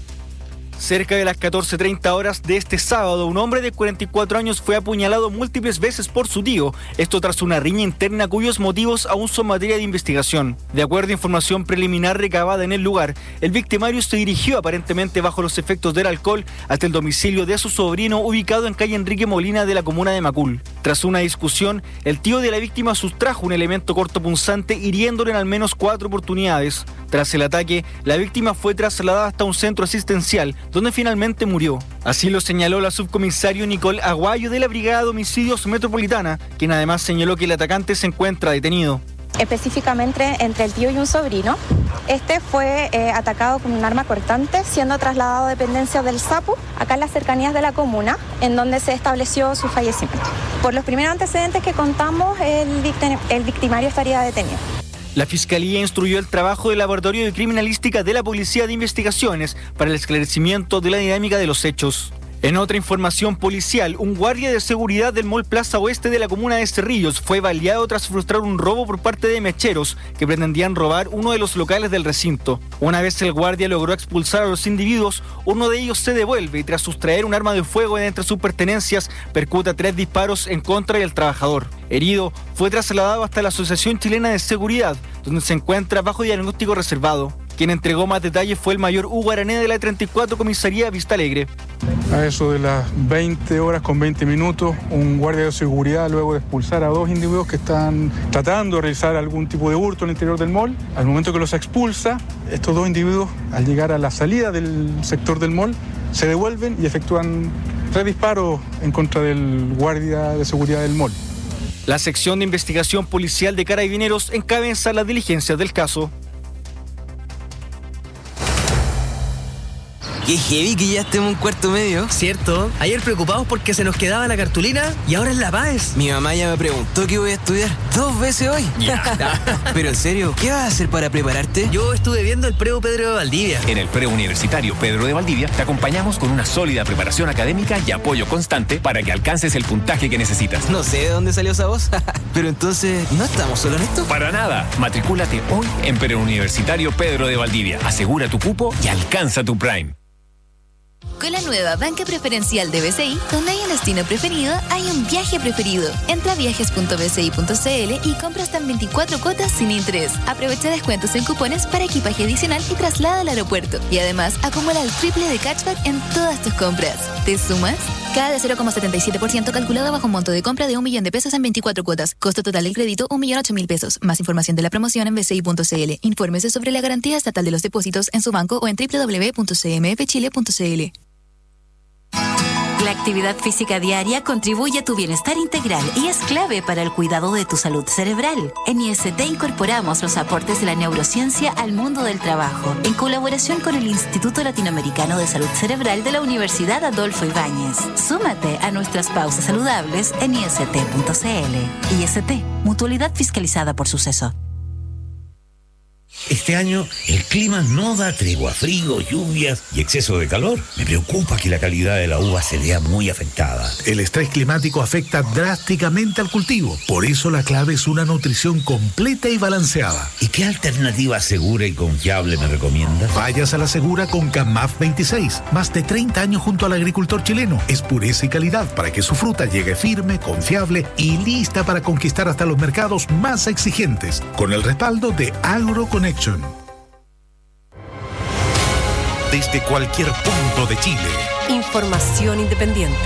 Cerca de las catorce treinta horas de este sábado, un hombre de cuarenta y cuatro años fue apuñalado múltiples veces por su tío, esto tras una riña interna cuyos motivos aún son materia de investigación. De acuerdo a información preliminar recabada en el lugar, el victimario se dirigió aparentemente bajo los efectos del alcohol hasta el domicilio de su sobrino ubicado en calle Enrique Molina de la comuna de Macul. Tras una discusión, el tío de la víctima sustrajo un elemento cortopunzante hiriéndole en al menos cuatro oportunidades. Tras el ataque, la víctima fue trasladada hasta un centro asistencial, donde finalmente murió. Así lo señaló la subcomisario Nicole Aguayo de la Brigada de Homicidios Metropolitana, quien además señaló que el atacante se encuentra detenido. Específicamente entre el tío y un sobrino. Este fue eh, atacado con un arma cortante, siendo trasladado a dependencias del SAPU, acá en las cercanías de la comuna, en donde se estableció su fallecimiento. Por los primeros antecedentes que contamos, el, victim- el victimario estaría detenido. La Fiscalía instruyó el trabajo del Laboratorio de Criminalística de la Policía de Investigaciones para el esclarecimiento de la dinámica de los hechos. En otra información policial, un guardia de seguridad del Mall Plaza Oeste de la comuna de Cerrillos fue baleado tras frustrar un robo por parte de mecheros que pretendían robar uno de los locales del recinto. Una vez el guardia logró expulsar a los individuos, uno de ellos se devuelve y tras sustraer un arma de fuego de entre sus pertenencias, percuta tres disparos en contra del trabajador. Herido, fue trasladado hasta la Asociación Chilena de Seguridad, donde se encuentra bajo diagnóstico reservado. Quien entregó más detalles fue el mayor Hugo Araneda de la treinta y cuatro Comisaría Vista Alegre. A eso de las veinte horas con veinte minutos, un guardia de seguridad, luego de expulsar a dos individuos que están tratando de realizar algún tipo de hurto en el interior del mall, al momento que los expulsa, estos dos individuos, al llegar a la salida del sector del mall, se devuelven y efectúan tres disparos en contra del guardia de seguridad del mall. La sección de investigación policial de Carabineros encabeza las diligencias del caso. Qué heavy que ya estemos en cuarto medio. Cierto, ayer preocupados porque se nos quedaba la cartulina y ahora es La Paz. Mi mamá ya me preguntó qué voy a estudiar dos veces hoy. Yeah. Pero en serio, ¿qué vas a hacer para prepararte? Yo estuve viendo el Preu Pedro de Valdivia. En el Preuniversitario Pedro de Valdivia te acompañamos con una sólida preparación académica y apoyo constante para que alcances el puntaje que necesitas. No sé de dónde salió esa voz, pero entonces, ¿no estamos solo en esto? Para nada, matricúlate hoy en Preuniversitario Pedro de Valdivia. Asegura tu cupo y alcanza tu Prime. Con la nueva banca preferencial de B C I, donde hay un destino preferido, hay un viaje preferido. Entra a viajes punto b c i punto c l y compra hasta en veinticuatro cuotas sin interés. Aprovecha descuentos en cupones para equipaje adicional y traslado al aeropuerto. Y además, acumula el triple de cashback en todas tus compras. ¿Te sumas? Cada de cero coma setenta y siete por ciento calculado bajo un monto de compra de un millón de pesos en veinticuatro cuotas. Costo total del crédito, un millón ocho mil pesos. Más información de la promoción en b c i punto c l. Infórmese sobre la garantía estatal de los depósitos en su banco o en w w w punto c m f chile punto c l. La actividad física diaria contribuye a tu bienestar integral y es clave para el cuidado de tu salud cerebral. En I S T incorporamos los aportes de la neurociencia al mundo del trabajo, en colaboración con el Instituto Latinoamericano de Salud Cerebral de la Universidad Adolfo Ibáñez. Súmate a nuestras pausas saludables en i s t punto c l. I S T, mutualidad fiscalizada por Suceso. Este año el clima no da tregua, frío, lluvias y exceso de calor. Me preocupa que la calidad de la uva se vea muy afectada. El estrés climático afecta drásticamente al cultivo. Por eso la clave es una nutrición completa y balanceada. ¿Y qué alternativa segura y confiable me recomiendas? Vayas a la segura con Camaf veintiséis. Más de treinta años junto al agricultor chileno. Es pureza y calidad para que su fruta llegue firme, confiable y lista para conquistar hasta los mercados más exigentes. Con el respaldo de AgroConnection. Desde cualquier punto de Chile. Información independiente.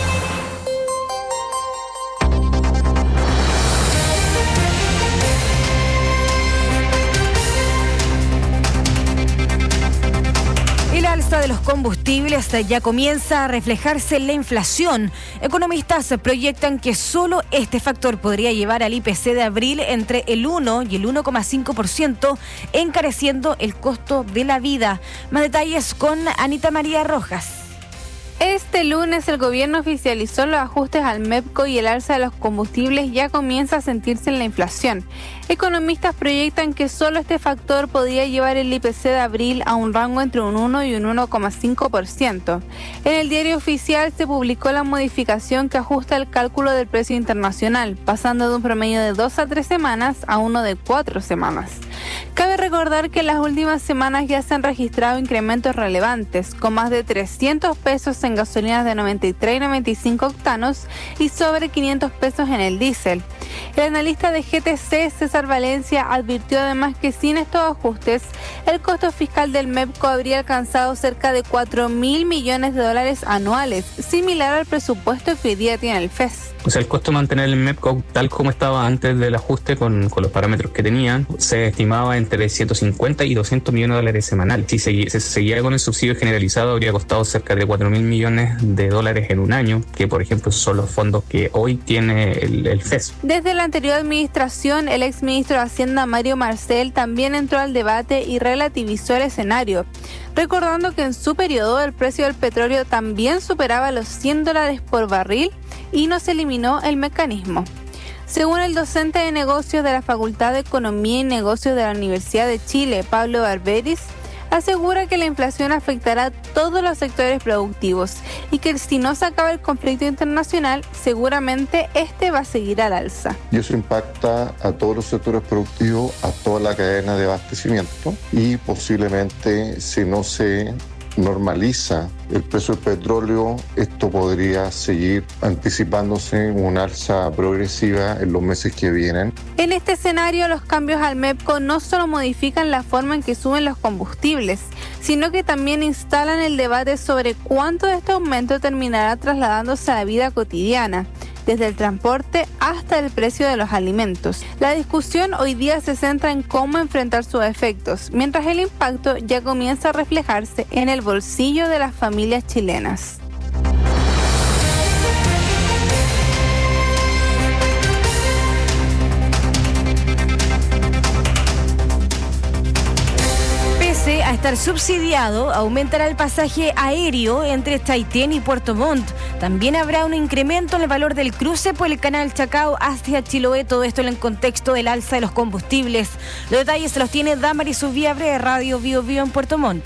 El alza de los combustibles ya comienza a reflejarse en la inflación. Economistas proyectan que solo este factor podría llevar al I P C de abril entre el uno y el uno coma cinco por ciento, encareciendo el costo de la vida. Más detalles con Anita María Rojas. Este lunes el gobierno oficializó los ajustes al MEPCO y el alza de los combustibles ya comienza a sentirse en la inflación. Economistas proyectan que solo este factor podría llevar el I P C de abril a un rango entre un uno y un uno coma cinco por ciento. En el diario oficial se publicó la modificación que ajusta el cálculo del precio internacional, pasando de un promedio de dos a tres semanas a uno de cuatro semanas. Cabe recordar que en las últimas semanas ya se han registrado incrementos relevantes, con más de trescientos pesos en gasolinas de noventa y tres y noventa y cinco octanos y sobre quinientos pesos en el diésel. El analista de G T C, César Valencia, advirtió además que sin estos ajustes, el costo fiscal del MEPCO habría alcanzado cerca de cuatro mil millones de dólares anuales, similar al presupuesto que hoy día tiene el F E S. O sea, el costo de mantener el MEPCO tal como estaba antes del ajuste con, con los parámetros que tenían, se estimaba entre ciento cincuenta y doscientos millones de dólares semanales. Si se, se seguía con el subsidio generalizado, habría costado cerca de cuatro mil millones de dólares en un año, que por ejemplo son los fondos que hoy tiene el, el F E S. Desde la anterior administración, el exministro de Hacienda Mario Marcel también entró al debate y relativizó el escenario, recordando que en su periodo el precio del petróleo también superaba los cien dólares por barril y no se eliminó el mecanismo. Según el docente de negocios de la Facultad de Economía y Negocios de la Universidad de Chile, Pablo Barberis, asegura que la inflación afectará a todos los sectores productivos y que si no se acaba el conflicto internacional, seguramente este va a seguir al alza. Y eso impacta a todos los sectores productivos, a toda la cadena de abastecimiento y posiblemente si no se normaliza el precio del petróleo, esto podría seguir anticipándose una alza progresiva en los meses que vienen. En este escenario, los cambios al MEPCO no solo modifican la forma en que suben los combustibles, sino que también instalan el debate sobre cuánto de este aumento terminará trasladándose a la vida cotidiana, desde el transporte hasta el precio de los alimentos. La discusión hoy día se centra en cómo enfrentar sus efectos, mientras el impacto ya comienza a reflejarse en el bolsillo de las familias chilenas. estar subsidiado, aumentará el pasaje aéreo entre Chaitén y Puerto Montt. También habrá un incremento en el valor del cruce por el canal Chacao hacia Chiloé. Todo esto en el contexto del alza de los combustibles. Los detalles se los tiene Damaris Ubiabre de Radio Bio Bio en Puerto Montt.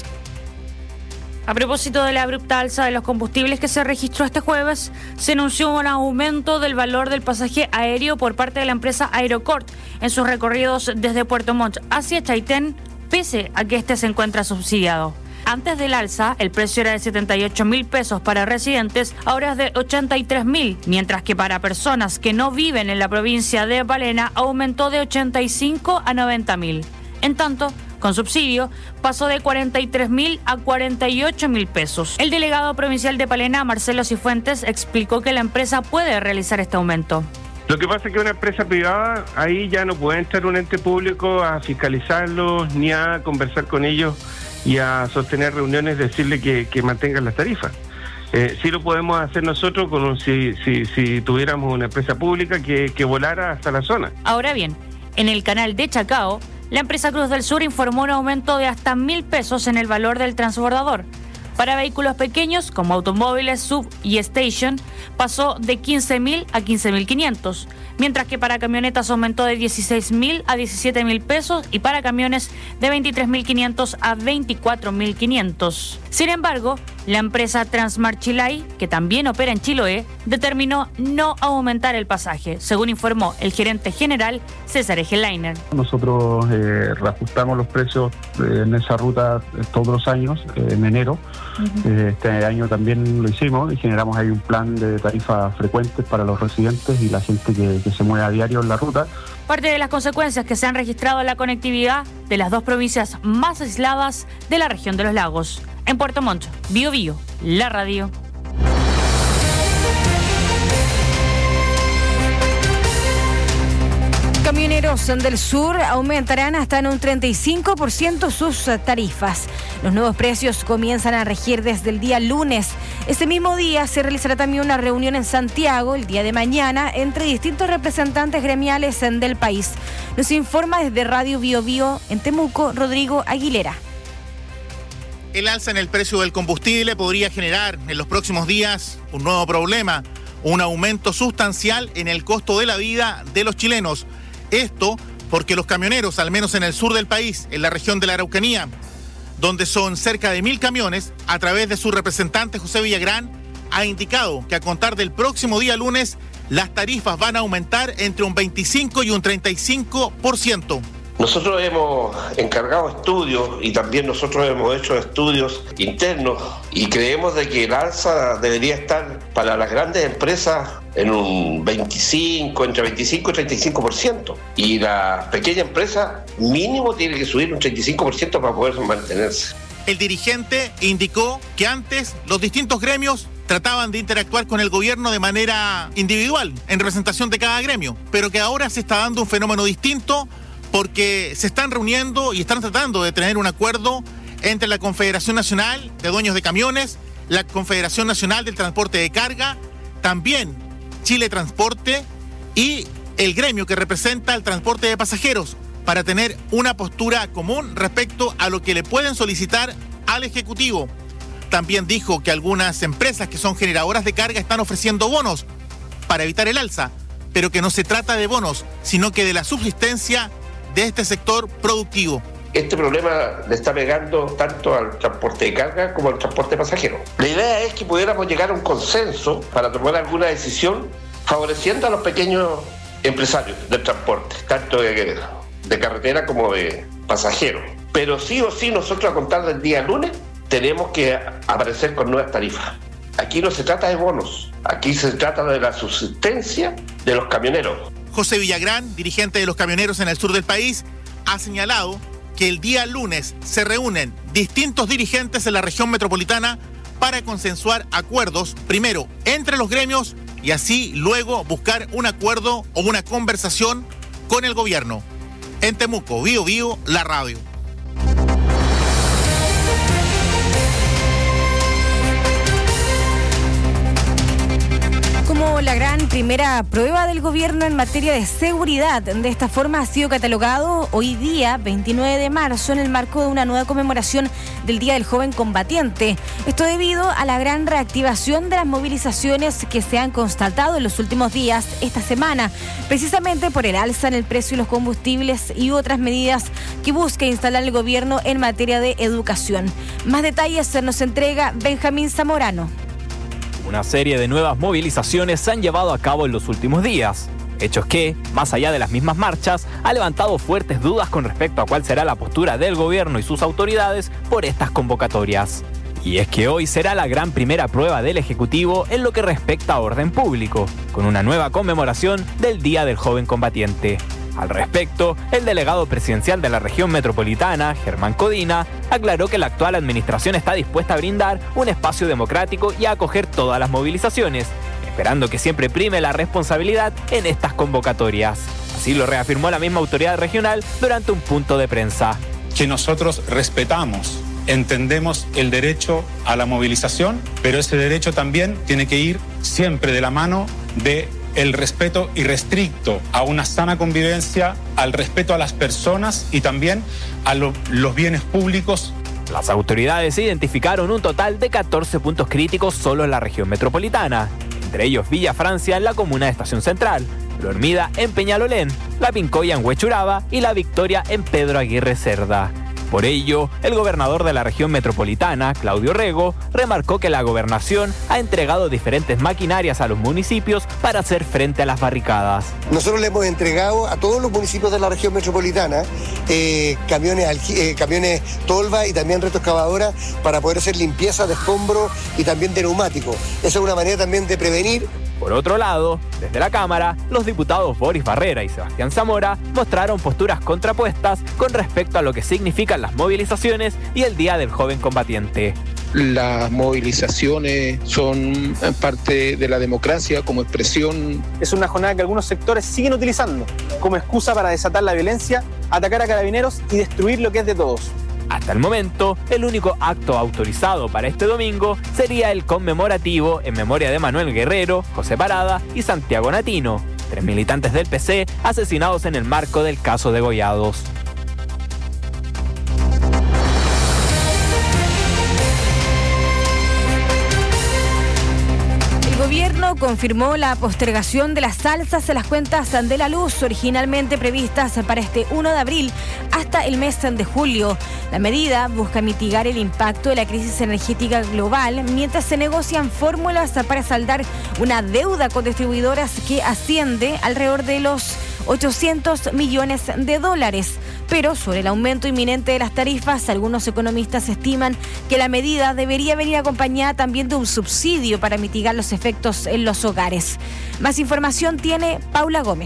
A propósito de la abrupta alza de los combustibles que se registró este jueves, se anunció un aumento del valor del pasaje aéreo por parte de la empresa Aerocort en sus recorridos desde Puerto Montt hacia Chaitén, pese a que este se encuentra subsidiado. Antes del alza, el precio era de setenta y ocho mil pesos para residentes, ahora es de ochenta y tres mil, mientras que para personas que no viven en la provincia de Palena aumentó de ochenta y cinco a noventa mil. En tanto, con subsidio, pasó de cuarenta y tres mil a cuarenta y ocho mil pesos. El delegado provincial de Palena, Marcelo Cifuentes, explicó que la empresa puede realizar este aumento. Lo que pasa es que una empresa privada, ahí ya no puede entrar un ente público a fiscalizarlos, ni a conversar con ellos y a sostener reuniones, decirle que, que mantengan las tarifas. Eh, sí lo podemos hacer nosotros con un, si, si, si tuviéramos una empresa pública que, que volara hasta la zona. Ahora bien, en el canal de Chacao, la empresa Cruz del Sur informó un aumento de hasta mil pesos en el valor del transbordador. Para vehículos pequeños, como automóviles, sub y station, pasó de quince mil a quince mil quinientos, mientras que para camionetas aumentó de dieciséis mil a diecisiete mil pesos y para camiones de veintitrés mil quinientos a veinticuatro mil quinientos. Sin embargo, la empresa Transmarchilay, que también opera en Chiloé, determinó no aumentar el pasaje, según informó el gerente general César Egelainer. Nosotros eh, reajustamos los precios eh, en esa ruta eh, todos los años, eh, en enero. Uh-huh. Eh, este año también lo hicimos y generamos ahí un plan de tarifas frecuentes para los residentes y la gente que, que se mueve a diario en la ruta. Parte de las consecuencias que se han registrado en la conectividad de las dos provincias más aisladas de la región de los lagos. En Puerto Montt, Bio Bio, la radio. Camioneros del sur aumentarán hasta en un treinta y cinco por ciento sus tarifas. Los nuevos precios comienzan a regir desde el día lunes. Este mismo día se realizará también una reunión en Santiago el día de mañana entre distintos representantes gremiales del país. Nos informa desde Radio Bio Bio en Temuco, Rodrigo Aguilera. El alza en el precio del combustible podría generar en los próximos días un nuevo problema, un aumento sustancial en el costo de la vida de los chilenos. Esto porque los camioneros, al menos en el sur del país, en la región de la Araucanía, donde son cerca de mil camiones, a través de su representante José Villagrán, ha indicado que a contar del próximo día lunes, las tarifas van a aumentar entre un veinticinco y un treinta y cinco por ciento. Nosotros hemos encargado estudios y también nosotros hemos hecho estudios internos y creemos de que el alza debería estar para las grandes empresas en un veinticinco, entre veinticinco y treinta y cinco por ciento. Y la pequeña empresa mínimo tiene que subir un treinta y cinco por ciento para poder mantenerse. El dirigente indicó que antes los distintos gremios trataban de interactuar con el gobierno de manera individual, en representación de cada gremio, pero que ahora se está dando un fenómeno distinto porque se están reuniendo y están tratando de tener un acuerdo entre la Confederación Nacional de Dueños de Camiones, la Confederación Nacional del Transporte de Carga, también Chile Transporte y el gremio que representa el transporte de pasajeros para tener una postura común respecto a lo que le pueden solicitar al Ejecutivo. También dijo que algunas empresas que son generadoras de carga están ofreciendo bonos para evitar el alza, pero que no se trata de bonos, sino que de la subsistencia de este sector productivo. Este problema le está pegando tanto al transporte de carga como al transporte de pasajeros. La idea es que pudiéramos llegar a un consenso para tomar alguna decisión favoreciendo a los pequeños empresarios del transporte, tanto de, de carretera como de pasajeros. Pero sí o sí nosotros a contar del día lunes tenemos que aparecer con nuevas tarifas. Aquí no se trata de bonos, aquí se trata de la subsistencia de los camioneros. José Villagrán, dirigente de los camioneros en el sur del país, ha señalado que el día lunes se reúnen distintos dirigentes en la región metropolitana para consensuar acuerdos, primero entre los gremios y así luego buscar un acuerdo o una conversación con el gobierno. En Temuco, Bio Bio, la radio. como la gran primera prueba del gobierno en materia de seguridad. De esta forma ha sido catalogado hoy día, veintinueve de marzo, en el marco de una nueva conmemoración del Día del Joven Combatiente. Esto debido a la gran reactivación de las movilizaciones que se han constatado en los últimos días esta semana, precisamente por el alza en el precio de los combustibles y otras medidas que busca instalar el gobierno en materia de educación. Más detalles se nos entrega Benjamín Zamorano. Una serie de nuevas movilizaciones se han llevado a cabo en los últimos días. Hechos que, más allá de las mismas marchas, ha levantado fuertes dudas con respecto a cuál será la postura del gobierno y sus autoridades por estas convocatorias. Y es que hoy será la gran primera prueba del Ejecutivo en lo que respecta a orden público, con una nueva conmemoración del Día del Joven Combatiente. Al respecto, el delegado presidencial de la región metropolitana, Germán Codina, aclaró que la actual administración está dispuesta a brindar un espacio democrático y a acoger todas las movilizaciones, esperando que siempre prime la responsabilidad en estas convocatorias. Así lo reafirmó la misma autoridad regional durante un punto de prensa. Que nosotros respetamos, entendemos el derecho a la movilización, pero ese derecho también tiene que ir siempre de la mano de el respeto irrestricto a una sana convivencia, al respeto a las personas y también a lo, los bienes públicos. Las autoridades identificaron un total de catorce puntos críticos solo en la región metropolitana, entre ellos Villa Francia en la comuna de Estación Central, La Hormida en Peñalolén, La Pincoya en Huechuraba y La Victoria en Pedro Aguirre Cerda. Por ello, el gobernador de la región metropolitana, Claudio Rego, remarcó que la gobernación ha entregado diferentes maquinarias a los municipios para hacer frente a las barricadas. Nosotros le hemos entregado a todos los municipios de la región metropolitana eh, camiones, eh, camiones tolva y también retroexcavadoras para poder hacer limpieza de escombros y también de neumáticos. Esa es una manera también de prevenir. Por otro lado, desde la Cámara, los diputados Boris Barrera y Sebastián Zamora mostraron posturas contrapuestas con respecto a lo que significan las movilizaciones y el Día del Joven Combatiente. Las movilizaciones son parte de la democracia como expresión. Es una jornada que algunos sectores siguen utilizando como excusa para desatar la violencia, atacar a carabineros y destruir lo que es de todos. Hasta el momento, el único acto autorizado para este domingo sería el conmemorativo en memoria de Manuel Guerrero, José Parada y Santiago Natino, tres militantes del P C asesinados en el marco del caso Degollados. El gobierno confirmó la postergación de las alzas en las cuentas de la luz originalmente previstas para este primero de abril hasta el mes de julio. La medida busca mitigar el impacto de la crisis energética global mientras se negocian fórmulas para saldar una deuda con distribuidoras que asciende alrededor de los ochocientos millones de dólares. Pero sobre el aumento inminente de las tarifas, algunos economistas estiman que la medida debería venir acompañada también de un subsidio para mitigar los efectos en los hogares. Más información tiene Paula Gómez.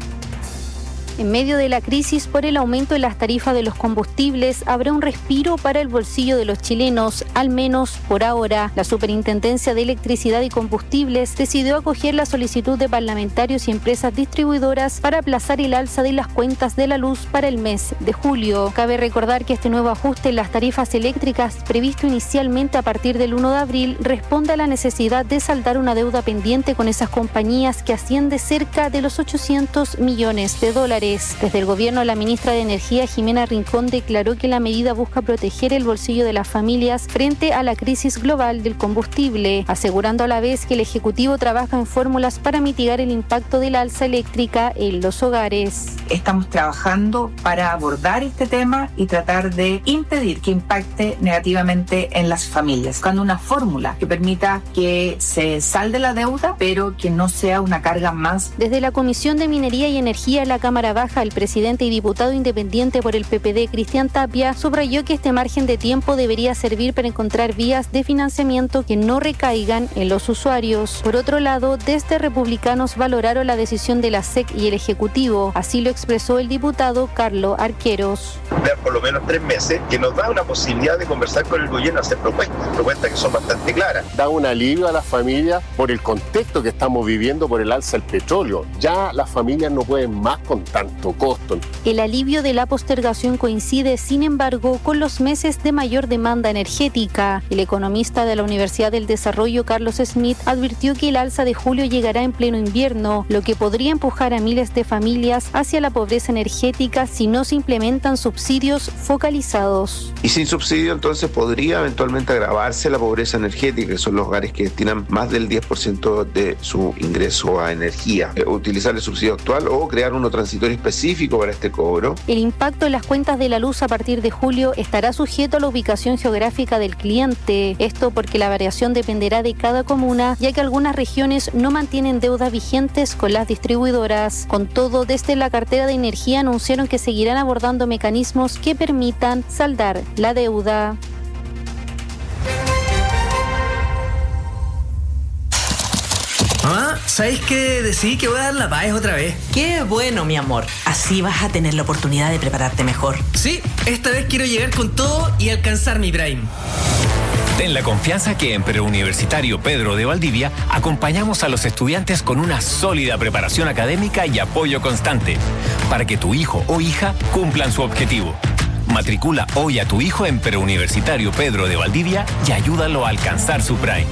En medio de la crisis por el aumento de las tarifas de los combustibles, habrá un respiro para el bolsillo de los chilenos, al menos por ahora. La Superintendencia de Electricidad y Combustibles decidió acoger la solicitud de parlamentarios y empresas distribuidoras para aplazar el alza de las cuentas de la luz para el mes de julio. Cabe recordar que este nuevo ajuste en las tarifas eléctricas, previsto inicialmente a partir del primero de abril, responde a la necesidad de saldar una deuda pendiente con esas compañías que asciende cerca de los ochocientos millones de dólares. Desde el gobierno, la ministra de Energía, Jimena Rincón, declaró que la medida busca proteger el bolsillo de las familias frente a la crisis global del combustible, asegurando a la vez que el Ejecutivo trabaja en fórmulas para mitigar el impacto de la alza eléctrica en los hogares. Estamos trabajando para abordar este tema y tratar de impedir que impacte negativamente en las familias, buscando una fórmula que permita que se salde la deuda, pero que no sea una carga más. Desde la Comisión de Minería y Energía, la Cámara Baja, el presidente y diputado independiente por el P P D, Cristian Tapia, subrayó que este margen de tiempo debería servir para encontrar vías de financiamiento que no recaigan en los usuarios. Por otro lado, desde Republicanos valoraron la decisión de la S E C y el Ejecutivo. Así lo expresó el diputado Carlos Arqueros. Por lo menos tres meses, que nos da una posibilidad de conversar con el gobierno, hacer propuestas, propuestas que son bastante claras. Da un alivio a las familias por el contexto que estamos viviendo por el alza del petróleo. Ya las familias no pueden más contar tanto costo. El alivio de la postergación coincide, sin embargo, con los meses de mayor demanda energética. El economista de la Universidad del Desarrollo, Carlos Smith, advirtió que el alza de julio llegará en pleno invierno, lo que podría empujar a miles de familias hacia la pobreza energética si no se implementan subsidios focalizados. Y sin subsidio entonces podría eventualmente agravarse la pobreza energética, que son los hogares que destinan más del diez por ciento de su ingreso a energía. Eh, utilizar el subsidio actual o crear uno transitorio específico para este cobro. El impacto en las cuentas de la luz a partir de julio estará sujeto a la ubicación geográfica del cliente. Esto porque la variación dependerá de cada comuna, ya que algunas regiones no mantienen deudas vigentes con las distribuidoras. Con todo, desde la cartera de energía anunciaron que seguirán abordando mecanismos que permitan saldar la deuda. Mamá, ¿sabéis qué? Decidí que voy a dar la paz otra vez. Qué bueno, mi amor. Así vas a tener la oportunidad de prepararte mejor. Sí, esta vez quiero llegar con todo y alcanzar mi prime. Ten la confianza que en Preuniversitario Pedro de Valdivia acompañamos a los estudiantes con una sólida preparación académica y apoyo constante para que tu hijo o hija cumplan su objetivo. Matricula hoy a tu hijo en Preuniversitario Pedro de Valdivia y ayúdalo a alcanzar su prime.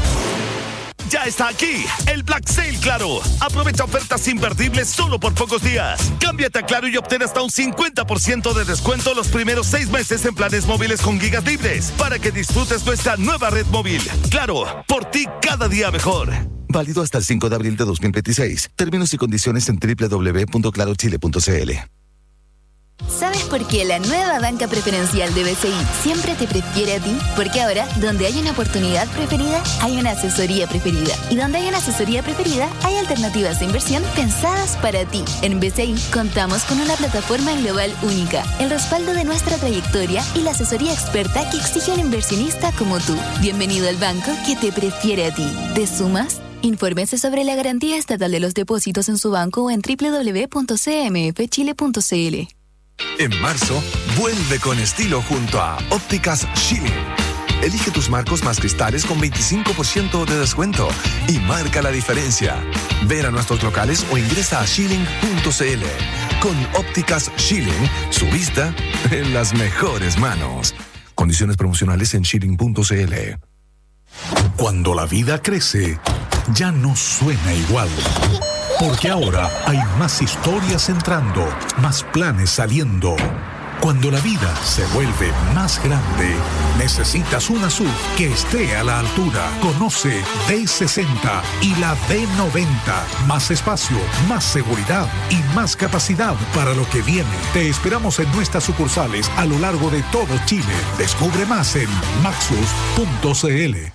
Ya está aquí el Black Sale Claro. Aprovecha ofertas imperdibles solo por pocos días. Cámbiate a Claro y obtén hasta un cincuenta por ciento de descuento los primeros seis meses en planes móviles con gigas libres para que disfrutes nuestra nueva red móvil. Claro, por ti cada día mejor. Válido hasta el cinco de abril de dos mil veintiséis. Términos y condiciones en doble u doble u doble u punto claro chile punto c l. ¿Sabes por qué la nueva banca preferencial de B C I siempre te prefiere a ti? Porque ahora, donde hay una oportunidad preferida, hay una asesoría preferida. Y donde hay una asesoría preferida, hay alternativas de inversión pensadas para ti. En B C I contamos con una plataforma global única, el respaldo de nuestra trayectoria y la asesoría experta que exige un inversionista como tú. Bienvenido al banco que te prefiere a ti. ¿Te sumas? Infórmese sobre la garantía estatal de los depósitos en su banco o en doble u doble u doble u punto c m f chile punto c l. En marzo, vuelve con estilo junto a Ópticas Schilling. Elige tus marcos más cristales con veinticinco por ciento de descuento y marca la diferencia. Ven a nuestros locales o ingresa a schilling punto c l. Con Ópticas Schilling, su vista en las mejores manos. Condiciones promocionales en schilling punto c l. Cuando la vida crece, ya no suena igual. Porque ahora hay más historias entrando, más planes saliendo. Cuando la vida se vuelve más grande, necesitas una S U V que esté a la altura. Conoce D sesenta y la D noventa. Más espacio, más seguridad y más capacidad para lo que viene. Te esperamos en nuestras sucursales a lo largo de todo Chile. Descubre más en maxus punto c l.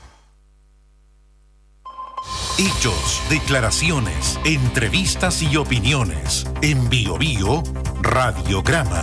Hechos, declaraciones, entrevistas y opiniones. En Bio Bio, Radiograma.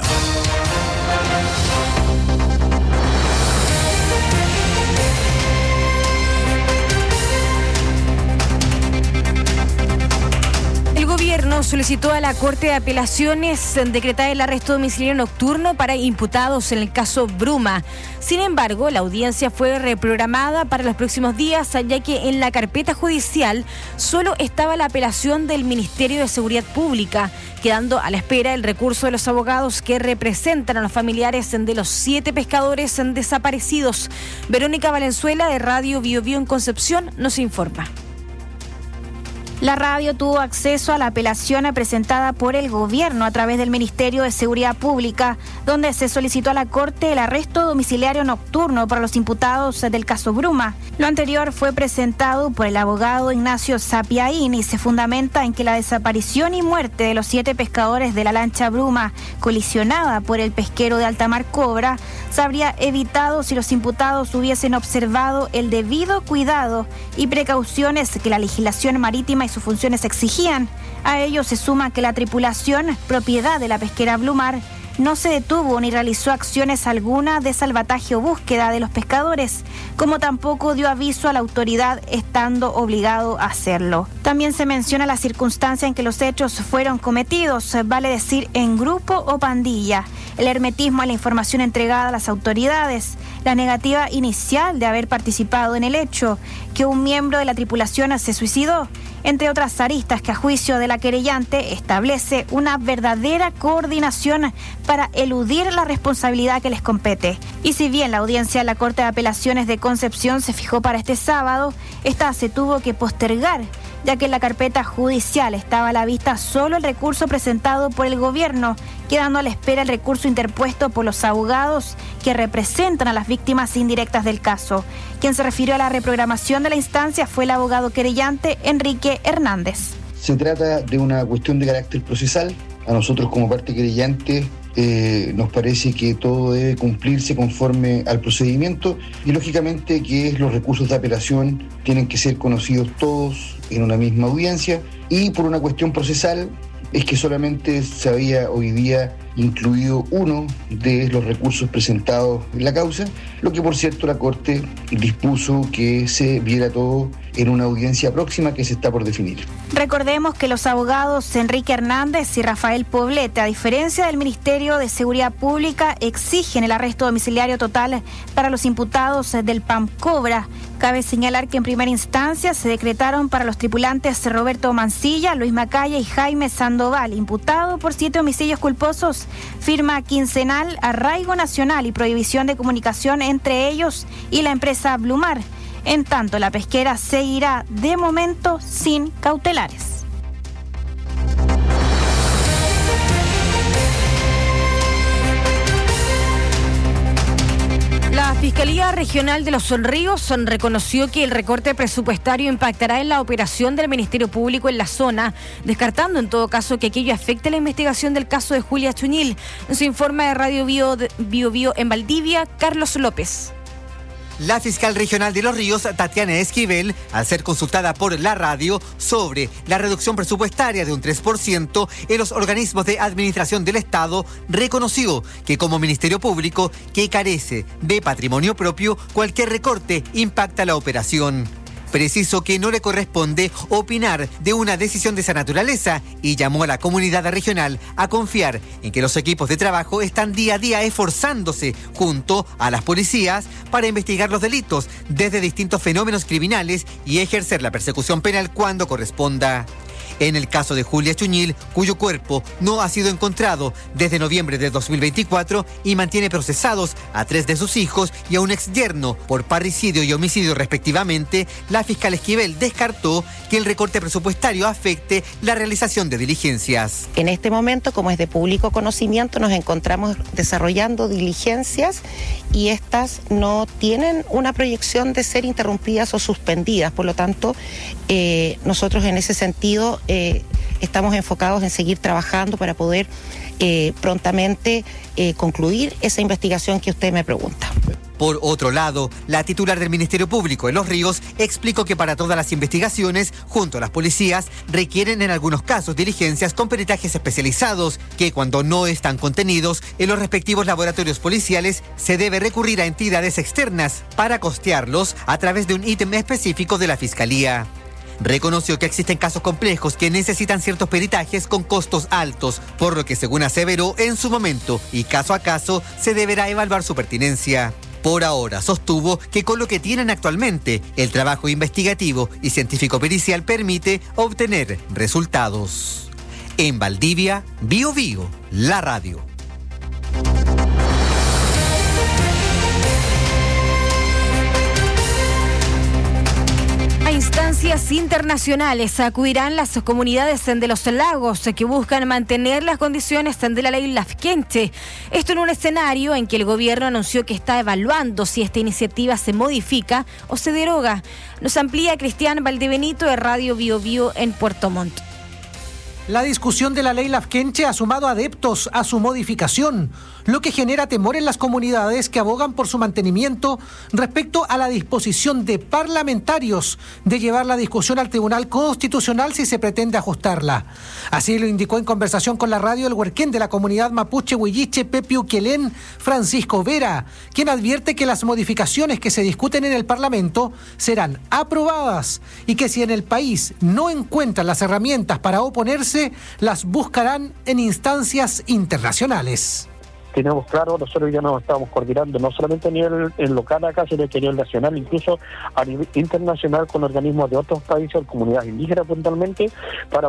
El gobierno solicitó a la Corte de Apelaciones decretar el arresto domiciliario nocturno para imputados en el caso Bruma. Sin embargo, la audiencia fue reprogramada para los próximos días, ya que en la carpeta judicial solo estaba la apelación del Ministerio de Seguridad Pública, quedando a la espera el recurso de los abogados que representan a los familiares de los siete pescadores desaparecidos. Verónica Valenzuela, de Radio Bio Bio en Concepción, nos informa. La radio tuvo acceso a la apelación presentada por el gobierno a través del Ministerio de Seguridad Pública, donde se solicitó a la Corte el arresto domiciliario nocturno para los imputados del caso Bruma. Lo anterior fue presentado por el abogado Ignacio Sapiaín y se fundamenta en que la desaparición y muerte de los siete pescadores de la lancha Bruma, colisionada por el pesquero de alta mar Cobra, se habría evitado si los imputados hubiesen observado el debido cuidado y precauciones que la legislación marítima y sus funciones exigían. A ello se suma que la tripulación, propiedad de la pesquera Blumar, no se detuvo ni realizó acciones alguna de salvataje o búsqueda de los pescadores, como tampoco dio aviso a la autoridad estando obligado a hacerlo. También se menciona la circunstancia en que los hechos fueron cometidos, vale decir en grupo o pandilla, el hermetismo a la información entregada a las autoridades, la negativa inicial de haber participado en el hecho que un miembro de la tripulación se suicidó, entre otras aristas que a juicio de la querellante establece una verdadera coordinación para eludir la responsabilidad que les compete. Y si bien la audiencia de la Corte de Apelaciones de Concepción se fijó para este sábado, esta se tuvo que postergar, ya que en la carpeta judicial estaba a la vista solo el recurso presentado por el gobierno, quedando a la espera el recurso interpuesto por los abogados que representan a las víctimas indirectas del caso. Quien se refirió a la reprogramación de la instancia fue el abogado querellante Enrique Hernández. Se trata de una cuestión de carácter procesal. A nosotros como parte querellante eh, nos parece que todo debe cumplirse conforme al procedimiento y lógicamente que los recursos de apelación tienen que ser conocidos todos en una misma audiencia, y por una cuestión procesal es que solamente se había hoy día incluido uno de los recursos presentados en la causa, lo que por cierto la Corte dispuso que se viera todo en una audiencia próxima que se está por definir. Recordemos que los abogados Enrique Hernández y Rafael Poblete, a diferencia del Ministerio de Seguridad Pública, exigen el arresto domiciliario total para los imputados del P A M Cobra. Cabe señalar que en primera instancia se decretaron para los tripulantes Roberto Mancilla, Luis Macaya y Jaime Sandoval, imputado por siete homicidios culposos, firma quincenal, arraigo nacional y prohibición de comunicación entre ellos y la empresa Blumar. En tanto, la pesquera seguirá de momento sin cautelares. La Fiscalía Regional de Los Ríos reconoció que el recorte presupuestario impactará en la operación del Ministerio Público en la zona, descartando en todo caso que aquello afecte la investigación del caso de Julia Chuñil. En su informe de Radio Bio, Bio, Bio en Valdivia, Carlos López. La fiscal regional de Los Ríos, Tatiana Esquivel, al ser consultada por la radio sobre la reducción presupuestaria de un tres por ciento en los organismos de administración del Estado, reconoció que como Ministerio Público, que carece de patrimonio propio, cualquier recorte impacta la operación. Precisó que no le corresponde opinar de una decisión de esa naturaleza y llamó a la comunidad regional a confiar en que los equipos de trabajo están día a día esforzándose junto a las policías para investigar los delitos desde distintos fenómenos criminales y ejercer la persecución penal cuando corresponda. En el caso de Julia Chuñil, cuyo cuerpo no ha sido encontrado desde noviembre de dos mil veinticuatro y mantiene procesados a tres de sus hijos y a un exyerno por parricidio y homicidio respectivamente, la fiscal Esquivel descartó que el recorte presupuestario afecte la realización de diligencias. En este momento, como es de público conocimiento, nos encontramos desarrollando diligencias y estas no tienen una proyección de ser interrumpidas o suspendidas. Por lo tanto, eh, nosotros en ese sentido eh, estamos enfocados en seguir trabajando para poder eh, prontamente eh, concluir esa investigación que usted me pregunta. Por otro lado, la titular del Ministerio Público de Los Ríos explicó que para todas las investigaciones, junto a las policías, requieren en algunos casos diligencias con peritajes especializados, que cuando no están contenidos en los respectivos laboratorios policiales, se debe recurrir a entidades externas para costearlos a través de un ítem específico de la Fiscalía. Reconoció que existen casos complejos que necesitan ciertos peritajes con costos altos, por lo que, según aseveró, en su momento y caso a caso, se deberá evaluar su pertinencia. Por ahora, sostuvo que con lo que tienen actualmente, el trabajo investigativo y científico pericial permite obtener resultados. En Valdivia, Bio Bio, la radio. Instancias internacionales acudirán las comunidades de los lagos que buscan mantener las condiciones de la ley Lafkenche. Esto en un escenario en que el gobierno anunció que está evaluando si esta iniciativa se modifica o se deroga. Nos amplía Cristian Valdebenito de Radio Bio Bio en Puerto Montt. La discusión de la ley Lafkenche ha sumado adeptos a su modificación, lo que genera temor en las comunidades que abogan por su mantenimiento respecto a la disposición de parlamentarios de llevar la discusión al Tribunal Constitucional si se pretende ajustarla. Así lo indicó en conversación con la radio el huerquén de la comunidad mapuche Huilliche Pepe Uquelén, Francisco Vera, quien advierte que las modificaciones que se discuten en el Parlamento serán aprobadas y que si en el país no encuentran las herramientas para oponerse, las buscarán en instancias internacionales. tenemos claro, nosotros ya nos estamos coordinando no solamente a nivel en local acá, sino que a nivel nacional, incluso a nivel internacional con organismos de otros países, comunidades indígenas puntualmente, para